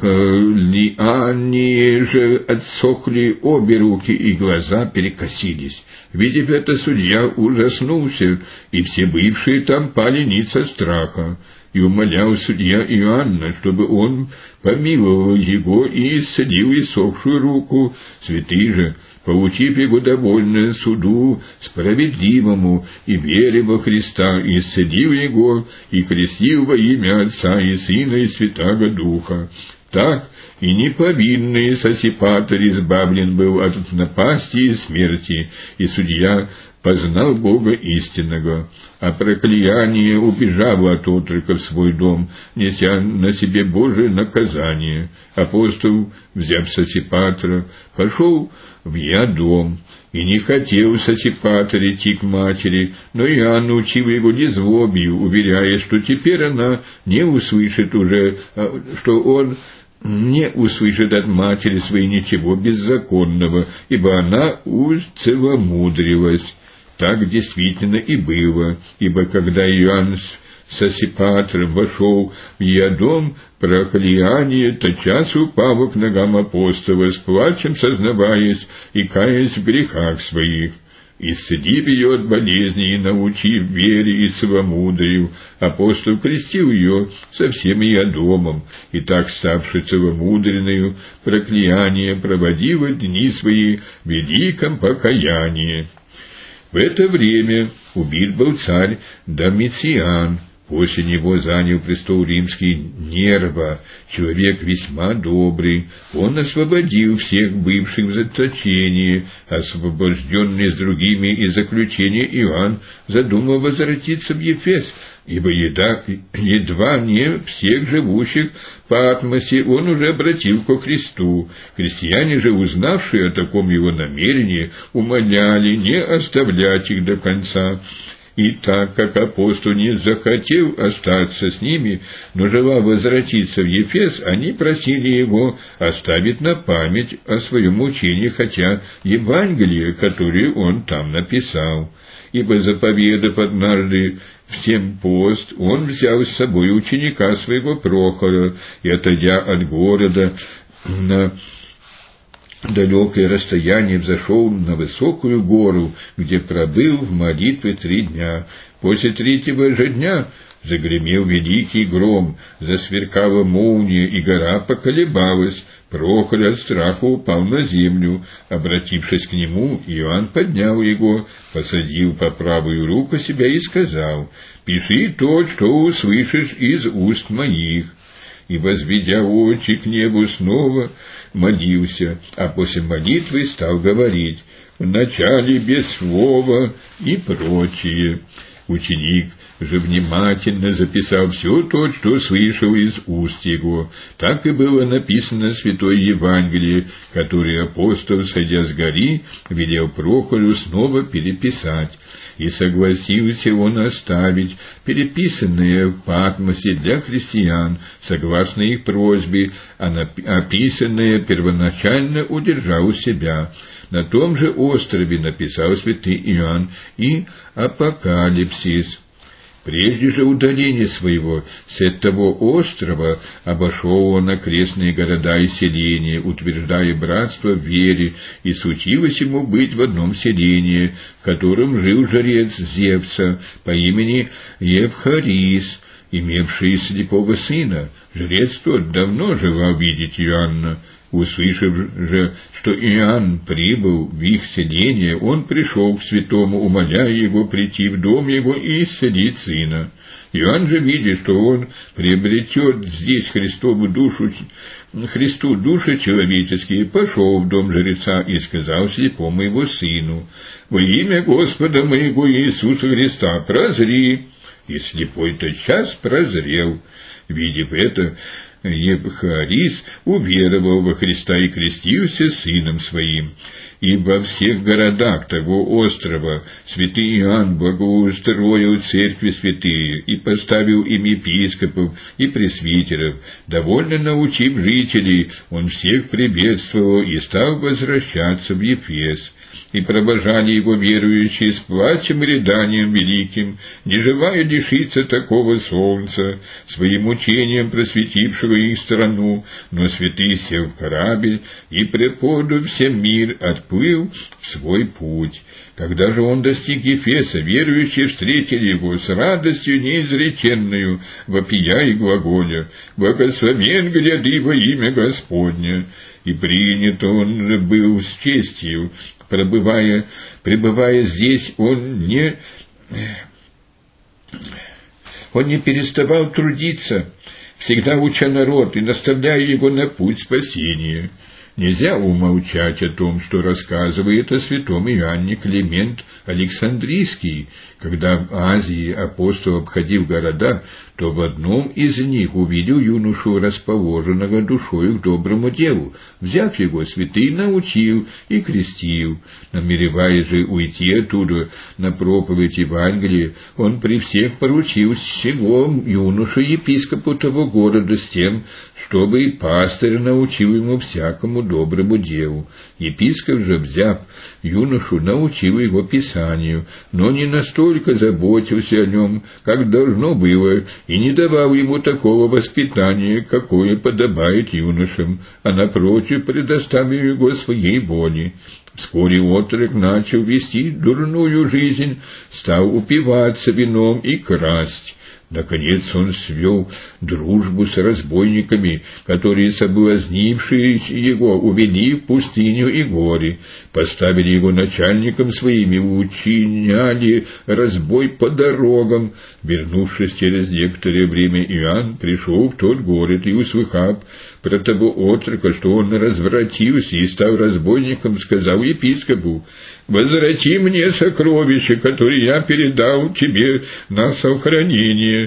Прокалиании же отсохли обе руки, и глаза перекосились. Видев это, судья ужаснулся, и все бывшие там пали ниц от страха. И умолял судья Иоанна, чтобы он помиловал его и исцелил иссохшую руку. Святый же, поучив его довольно суду справедливому и вере во Христа, исцелил его и крестил во имя Отца и Сына и Святаго Духа. Так и неповинный Сосипатр избавлен был от напасти и смерти, и судья познал Бога истинного. А прокляние убежало от отрока в свой дом, неся на себе Божие наказание. Апостол, взяв Сосипатра, пошел в Иодом, и не хотел Сосипатр идти к матери, но Иоанн учил его незлобию, уверяя, что теперь она не услышит уже, что он не услышит от матери своей ничего беззаконного, ибо она уцеломудрилась. Так действительно и было, ибо когда Иоанн с Сосипатром вошел в Иодом, прокляние тотчас упало к ногам апостола, с плачем сознаваясь и каясь в грехах своих. Исцелив ее от болезни и научив вере и целомудрию, апостол крестил ее со всем Иодомом, и так, ставши целомудренную, прокляние проводило дни свои в великом покаянии. В это время убит был царь Домициан. После него занял престол римский Нерва, человек весьма добрый. Он освободил всех бывших в заточении. Освобожденный с другими из заключения, Иоанн задумал возвратиться в Ефес, ибо едва не всех живущих по Атмосе он уже обратил ко Христу. Христиане же, узнавшие о таком его намерении, умоляли не оставлять их до конца. И так как апостол не захотел остаться с ними, но желал возвратиться в Ефес, они просили его оставить на память о своем учении, хотя Евангелие, которое он там написал. Ибо, заповедав однажды всем пост, он взял с собой ученика своего Прохора и, отойдя от города на далекое расстояние взошел на высокую гору, где пробыл в молитве 3 дня. После 3-го же дня загремел великий гром, засверкала молния, и гора поколебалась. Прохор от страха упал на землю. Обратившись к нему, Иоанн поднял его, посадил по правую руку себя и сказал: «Пиши то, что услышишь из уст моих». И, возведя очи к небу, снова молился, а после молитвы стал говорить: «Вначале без слова» и прочее. Ученик же внимательно записал все то, что слышал из уст его. Так и было написано в Святой Евангелии, которое апостол, сойдя с горы, велел Прохору снова переписать. И согласился он оставить переписанное в Патмосе для христиан, согласно их просьбе, а описанное первоначально удержал у себя. На том же острове написал святый Иоанн и Апокалипсис. Прежде же удаления своего с этого острова обошел он окрестные города и селения, утверждая братство в вере, и случилось ему быть в одном селении, в котором жил жрец Зевса по имени Евхарис, имевший слепого сына. Жрец тот давно желал видеть Иоанна. Услышав же, что Иоанн прибыл в их селение, он пришел к святому, умоляя его прийти в дом его и исцелить сына. Иоанн же, видя, что он приобретет здесь Христу душу человеческие, пошел в дом жреца и сказал слепому его сыну: «Во имя Господа моего Иисуса Христа прозри!» И слепой тотчас прозрел. Видев это, Евхарис уверовал во Христа и крестился сыном своим. И во всех городах того острова святый Иоанн благоустроил церкви святые и поставил им епископов и пресвитеров. Довольно научив жителей, он всех приветствовал и стал возвращаться в Ефес. И провожали его верующие с плачем и рыданием великим, не желая лишиться такого солнца, своим учением просветившего их страну. Но святый сел в корабль и, преподав всем мир, отплыл в свой путь. Когда же он достиг Ефеса, верующие встретили его с радостью неизреченную, вопия и глаголя: «Благословен гряды во имя Господне!» И принят он был с честью. Пребывая здесь, он не переставал трудиться, всегда уча народ и наставляя его на путь спасения. Нельзя умолчать о том, что рассказывает о святом Иоанне Климент Александрийский. Когда в Азии апостол обходил города, то в одном из них увидел юношу, расположенного душою к доброму делу. Взяв его, святый научил и крестил. Намереваясь же уйти оттуда на проповедь Евангелия, он при всех поручил сего юношу епископу того города с тем, чтобы и пастырь научил ему всякому доброму делу. Епископ же, взяв юношу, научил его Писанию, но не настолько заботился о нем, как должно было, и не давал ему такого воспитания, какое подобает юношам, а напротив предоставил его своей воле. Вскоре отрок начал вести дурную жизнь, стал упиваться вином и красть. Наконец он свел дружбу с разбойниками, которые, соблазнившие его, увели в пустыню и горе, поставили его начальником своими, учиняли разбой по дорогам. Вернувшись через некоторое время, Иоанн пришел в тот город и, услыхав про того отрока, что он развратился и стал разбойником, сказал епископу: «Возврати мне сокровища, которые я передал тебе на сохранение,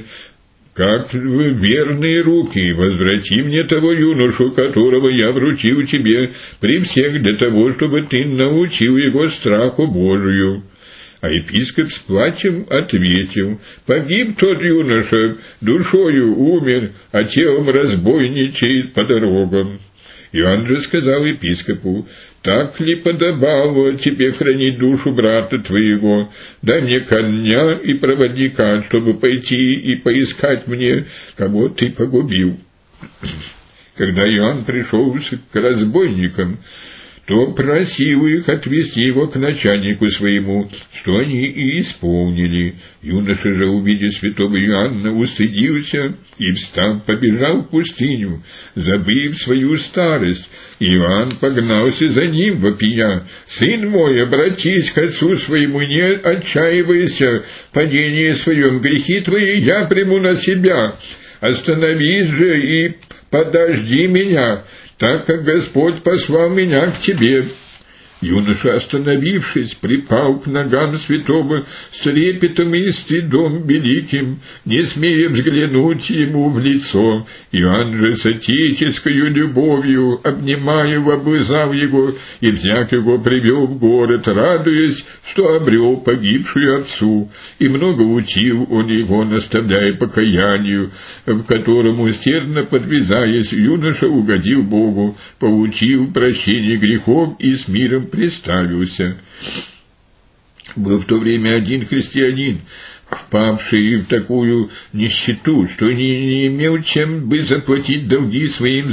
как в верные руки. Возврати мне того юношу, которого я вручил тебе при всех, для того, чтобы ты научил его страху Божию». А епископ с плачем ответил: «Погиб тот юноша, душою умер, а телом разбойничает по дорогам». Иоанн же сказал епископу: «Так ли подобало тебе хранить душу брата твоего? Дай мне коня и проводника, чтобы пойти и поискать мне, кого ты погубил». Когда Иоанн пришел к разбойникам, то просил их отвести его к начальнику своему, что они и исполнили. Юноша же, увидев святого Иоанна, устыдился и, встав, побежал в пустыню, забыв свою старость. Иоанн погнался за ним, вопия: «Сын мой, обратись к отцу своему, не отчаивайся в падении своем, грехи твои я приму на себя. Остановись же и подожди меня, так как Господь послал меня к тебе». Юноша, остановившись, припал к ногам святого с трепетом и стыдом великим, не смея взглянуть ему в лицо. Иоанн же с отеческою любовью, обнимая его, облизав его и, взяв его, привел в город, радуясь, что обрел погибшую отцу. И много учил он его, наставляя покаянию, в котором, усердно подвязаясь, юноша угодил Богу, получил прощение грехов и с миром представился. Был в то время один христианин, впавший в такую нищету, что не имел чем бы заплатить долги своим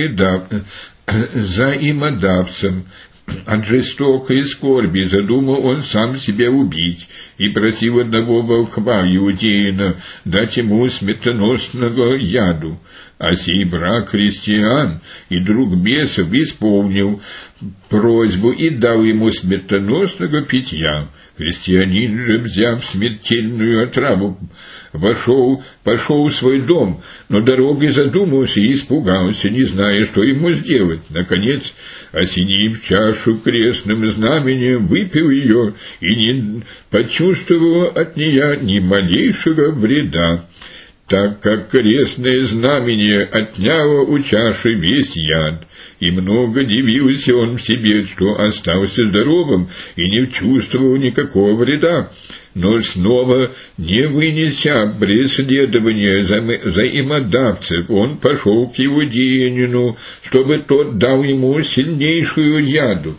взаимодавцам. От жестокой скорби задумал он сам себя убить и просил одного волхва иудеина дать ему смертоносного яду. А сей брак христиан и друг бесов исполнил просьбу и дал ему смертоносного питья. Христианин же, взяв смертельную отраву, пошел в свой дом, но дорогой задумался и испугался, не зная, что ему сделать. Наконец, осенив чашу крестным знамением, выпил ее и не почувствовал от нее ни малейшего вреда, так как крестное знамение отняло у чаши весь яд, и много дивился он в себе, что остался здоровым и не чувствовал никакого вреда. Но снова, не вынеся преследования взаимодавцев, он пошел к иудеянину, чтобы тот дал ему сильнейшего яду.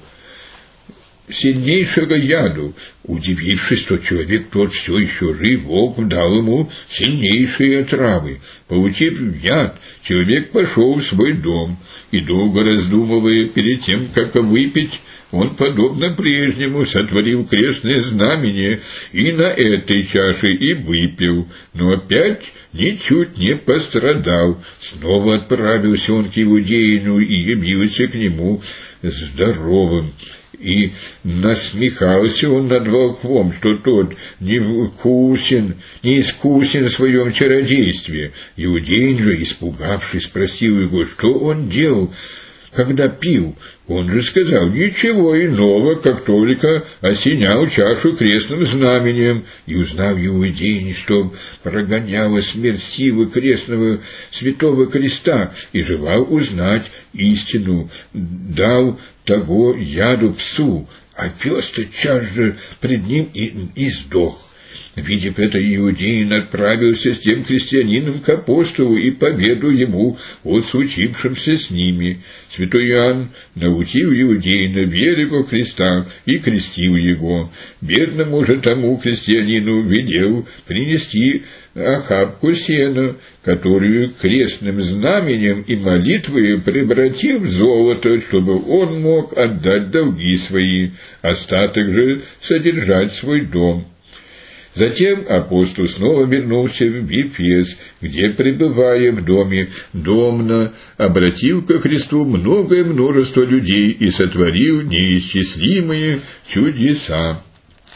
Удивившись, что человек тот все еще жив, волк дал ему сильнейшие отравы. Получив яд, человек пошел в свой дом, и, долго раздумывая перед тем, как выпить, он, подобно прежнему, сотворил крестное знамение и на этой чаше и выпил, но опять ничуть не пострадал. Снова отправился он к иудеину и явился к нему здоровым. И насмехался он над волхвом, что тот не искусен в своем чародействе. Иудеин же, испугавшись, спросил его, что он делал, когда пил. Он же сказал: ничего иного, как только осенял чашу крестным знамением. И, узнав иудеин, что прогоняла смерть силы крестного святого креста, и желал узнать истину, дал того яду псу, а пес тотчас же пред ним и сдох. Видев это, иудеин отправился с тем христианином к апостолу и поведал ему о случившемся с ними. Святой Иоанн научил иудеина вере во Христа и крестил его. Бедному же тому христианину велел принести охапку сена, которую крестным знаменем и молитвой превратил в золото, чтобы он мог отдать долги свои, остаток же содержать свой дом. Затем апостол снова вернулся в Ефес, где, пребывая в доме Домна, обратил ко Христу многое множество людей и сотворил неисчислимые чудеса.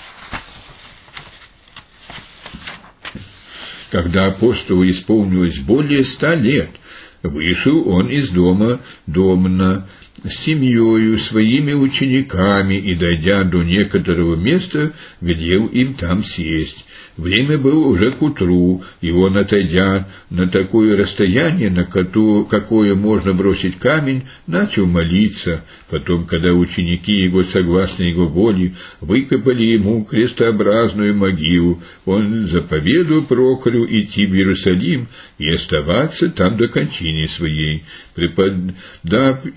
Когда апостолу исполнилось более 100 лет, вышел он из дома Домна с семьёю, своими учениками, и, дойдя до некоторого места, велел им там сесть. Время было уже к утру, и он, отойдя на такое расстояние, на какое можно бросить камень, начал молиться. Потом, когда ученики его, согласно его воле, выкопали ему крестообразную могилу, он заповедал Прохору идти в Иерусалим и оставаться там до кончины своей. Преподав еще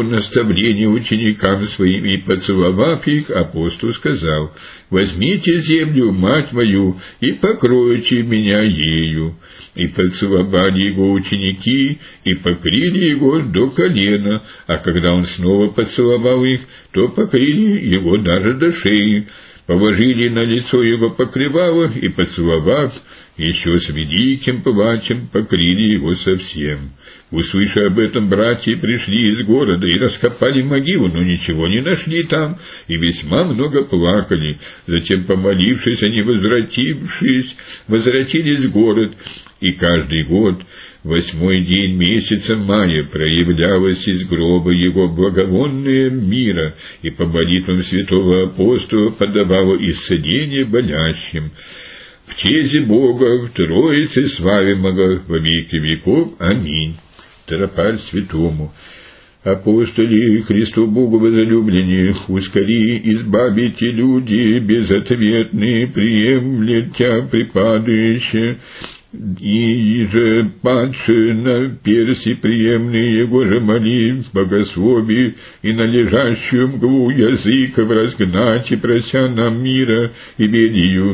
наставление ученикам своим, и, поцеловав их, апостол сказал: «Возьмите землю, мать мою, и покройте меня ею». И поцеловали его ученики, и покрили его до колена, а когда он снова поцеловал их, то покрили его даже до шеи, положили на лицо его покрывало, и, поцеловав, еще с великим плачем покрили его совсем. Услышав об этом, братья пришли из города и раскопали могилу, но ничего не нашли там, и весьма много плакали. Затем, помолившись, они, возвратились в город, и каждый год, 8-й день месяца мая, проявлялось из гроба его благовонное мира, и по молитвам святого апостола подавало исцеление болящим. В честь Бога, в Троице славимого во веки веков. Аминь. Тропарь святому. Апостоли, Христу Богу возлюбленные, ускори, избавите люди безответные, приемлет тя припадающие, и же падшие на перси приемные его же моли, богослови, и на лежащую мглу языков разгнать, и прося нам мира, и медия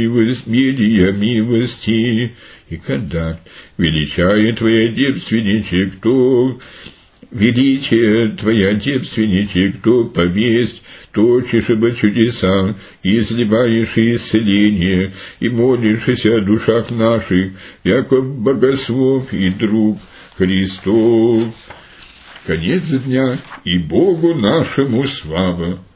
милости. И когда величает Твоя девственниче, кто... Величие Твоя, девственниче, кто повесть, точишь ибо чудеса, и изливаешь исцеление, и молишься о душах наших, яков богослов и друг Христов. Конец дня, и Богу нашему слава.